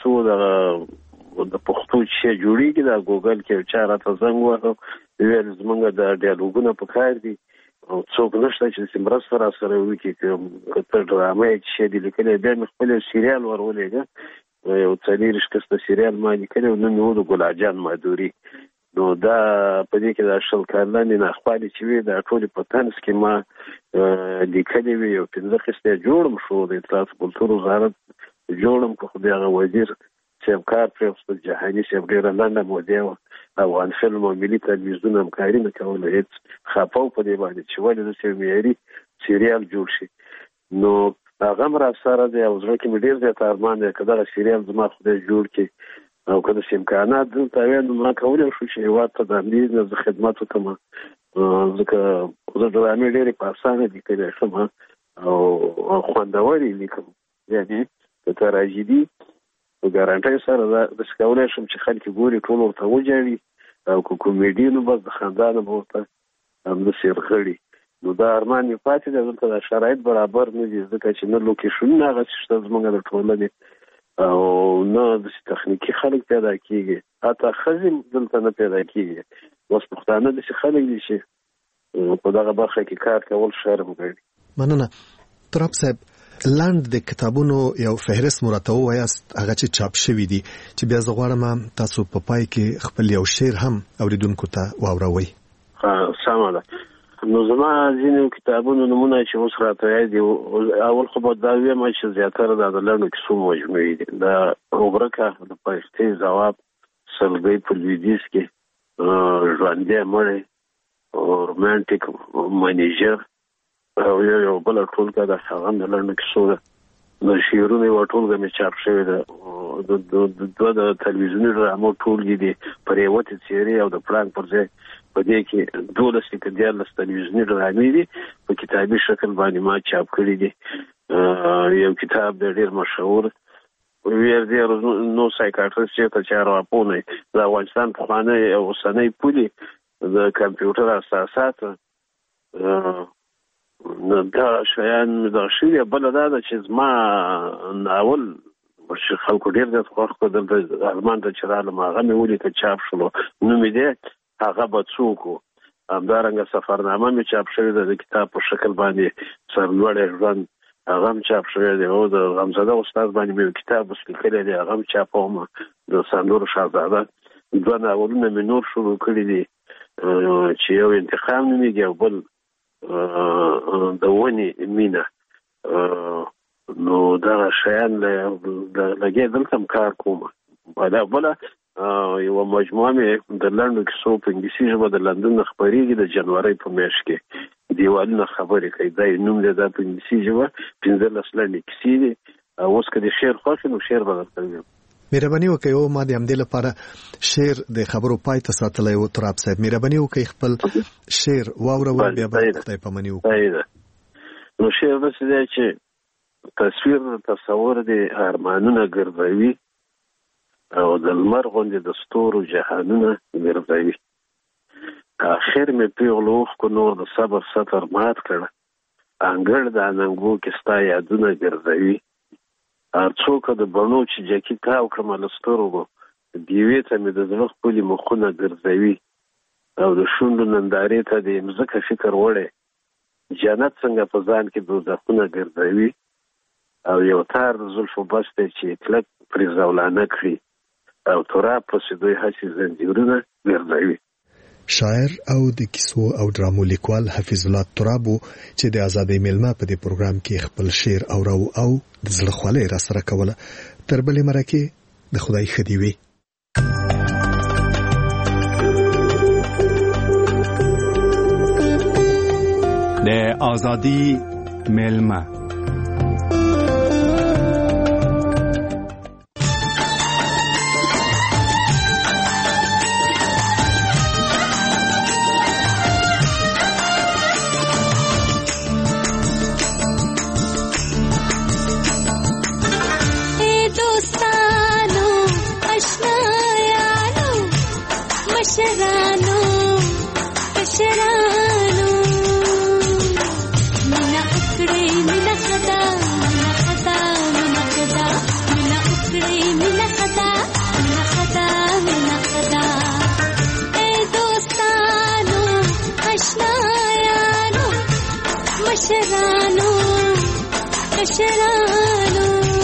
څه د پښتو چې جوړېږي د ګوګل کې یو چا راته زنګ وهه، ویل زموږ د ډیالوګونه په کار دي او څوک نشته چې داسې مرسته را سره وکړي که ته ډرامه یې چې دي لیکلی. بیا مې خپل یو سریال ور ولېږه، یو 40 کسته سریال ما لیکلی و، نوم یې و د ګلاجان مادوري. نو دا په دې کې د 10 کلنې ناخوالې چې وي دا ټولې په طنز کې ما لیکلې وي. یو 15 قسطه جوړم شو، د اطلاعات کلتور وزارت جوړم که خو بیا هغه وزیر صاحب کار پرېوسته، جهاني صاحب ډېره لنډه موده وه، افغان فلم او ملي تلویزیون همکاري نه کوله. هېڅ خفه و په دې باندې چې ولې داسې یو معیاري سریال جوړ شي. نو هغه هم را سره دی او زړه کې مې ډېر زیات ارمان دی که دغه سریال زما خدای جوړ کړي او که داسې امکانات دلته وی نو ما کولی شو چې هېواد ته د همدې نه زه خدمت وکړم. ځکه زه ډرامې ډېرې په اسانه لیکلی شم او خوندورې لیکم. یعنې که تراژیدي په ګارانټۍ سره داسې کولی شم چې خلک ګوري ټول ورته وجاړي او که کومیډي نو بس د خندا نه به ورته همداسې رغړي. نو دا ارمان مې پاتې دی. دلته دا شرایط برابر نه دي ځکه چې نه لوکیشنونه هغسې شته زموږ د ټولنې او نه داسې تخنیکي خلک پیدا کېږي، حتی ښځې دلته نه پیدا کېږي. اوس پښتانه داسې خلک دي چې په دغه برخه کې کار کول شرم ګڼي. مننه. تراب صاحب، لاند د کتابونو یو فهرست مراتب وایست هغه چې چاپ شوی دي چې بیا زه غواړم تاسو په پای کې خپل یو شعر هم اوریدونکو ته واوروي. سمه ده. نو زما ځینې کتابونو نمونه چې اوس راته یاد دي، اول خو به دا وایم چې زیاتره د لنډو کیسو مجموعې دي. د اوبرکه د پایښتې ځواب، سلګۍ په لویدیځ کې، ژوندی مړی، رومانټیک منیجر او یو بل ټولګه د هغه د لنډو کیسو ده. د شعرونو یوه ټولګه مې چاپ شوې ده. دوه د تلویزیوني ډرامو ټولګې دي، پرېوتې څېرې او د پړانګ پر ځای په دې کې 12 که 14 تلویزیوني ډرامې دي په کتابي شکل باندې ما چاپ کړي دي. یو کتاب د ډېر مشهور ویردیر نو سایکاټریست چې ارواپوهنه د افغانستان پخوانی او اوسنی پولي د کمپیوټر اساسات دا شیان د شوی بل دا چې زما ناول چې خلکو ډېر د خوښ کړل د آلمان ته چې راغلم هغه مې ولیکه چاپ شولو. نوم یې دی هغه به څوک و. همدارنګه سفرنامه مې چاپ شوې ده د کتاب په شکل باندې، سرلوړی ژوند، هغه هم چاپ شوی دی. او د غمزده استاد باندې مې کتاب اوس لیکلی دی، هغه هم چاپوم. د سندور شهزاده 2 ناولونه مې نور شروع کړي دي چې یو انتقام نومیږي او بل د ونې مینه. نو دغه شیان لګې دلته هم کار کوم. بله یوه مجموعه مې د لنډو کیسو په انګلیسي ژبه د لندن نه خپرېږي د جنورۍ په میاشت کې، دیوالونه خبرې کوي. دا یې نوم دی، دا په انګلیسي ژبه 15 لنډې کیسې دي. اوس که د شعر خوښ نو شعر به درته ویم. مهرباني وکړئ او ما د همدې لپاره شعر د خبرو پای ته ساتلی و. تراب صاحب مهرباني وکړئ خپل شعر واوروئ، بیا به خدای پاماني وکړو. نو شعر داسې دی چې تصویر د تصور د ارمانونه ګرځوي او د لمر غوندې د ستورو جهانونه ګرځوي. آخر مې پیغلو اوښکو نور د صبر سطر مات کړه، انګړ د اننګو کې ستا یادونه ګرځوي. هر څوک د بڼو چې جکي تاو کړمه له سترګو، دیوې ته مې د زړه ښکلي مخونه ګرځوي. او د شونډو نندارې ته د مځکه فکر وړی، جنت څنګه په ځان کې دوزخونه ګرځوي. او یو تار د زلفو بس دی چې کلک پرې زولانه کړي، او تراب پسې دوی هسې زنځیرونه ګرځوي. شاعر او د کیسو او ډرامو لیکوال حفیظ الله تراب چې د آزادۍ میلمه په دې پروګرام کې خپل شعر اورو او د زړه خواله را سره کوله. تر بلې مرکه د خدای ښه دې وي. د آزادۍ میلمه مشرانو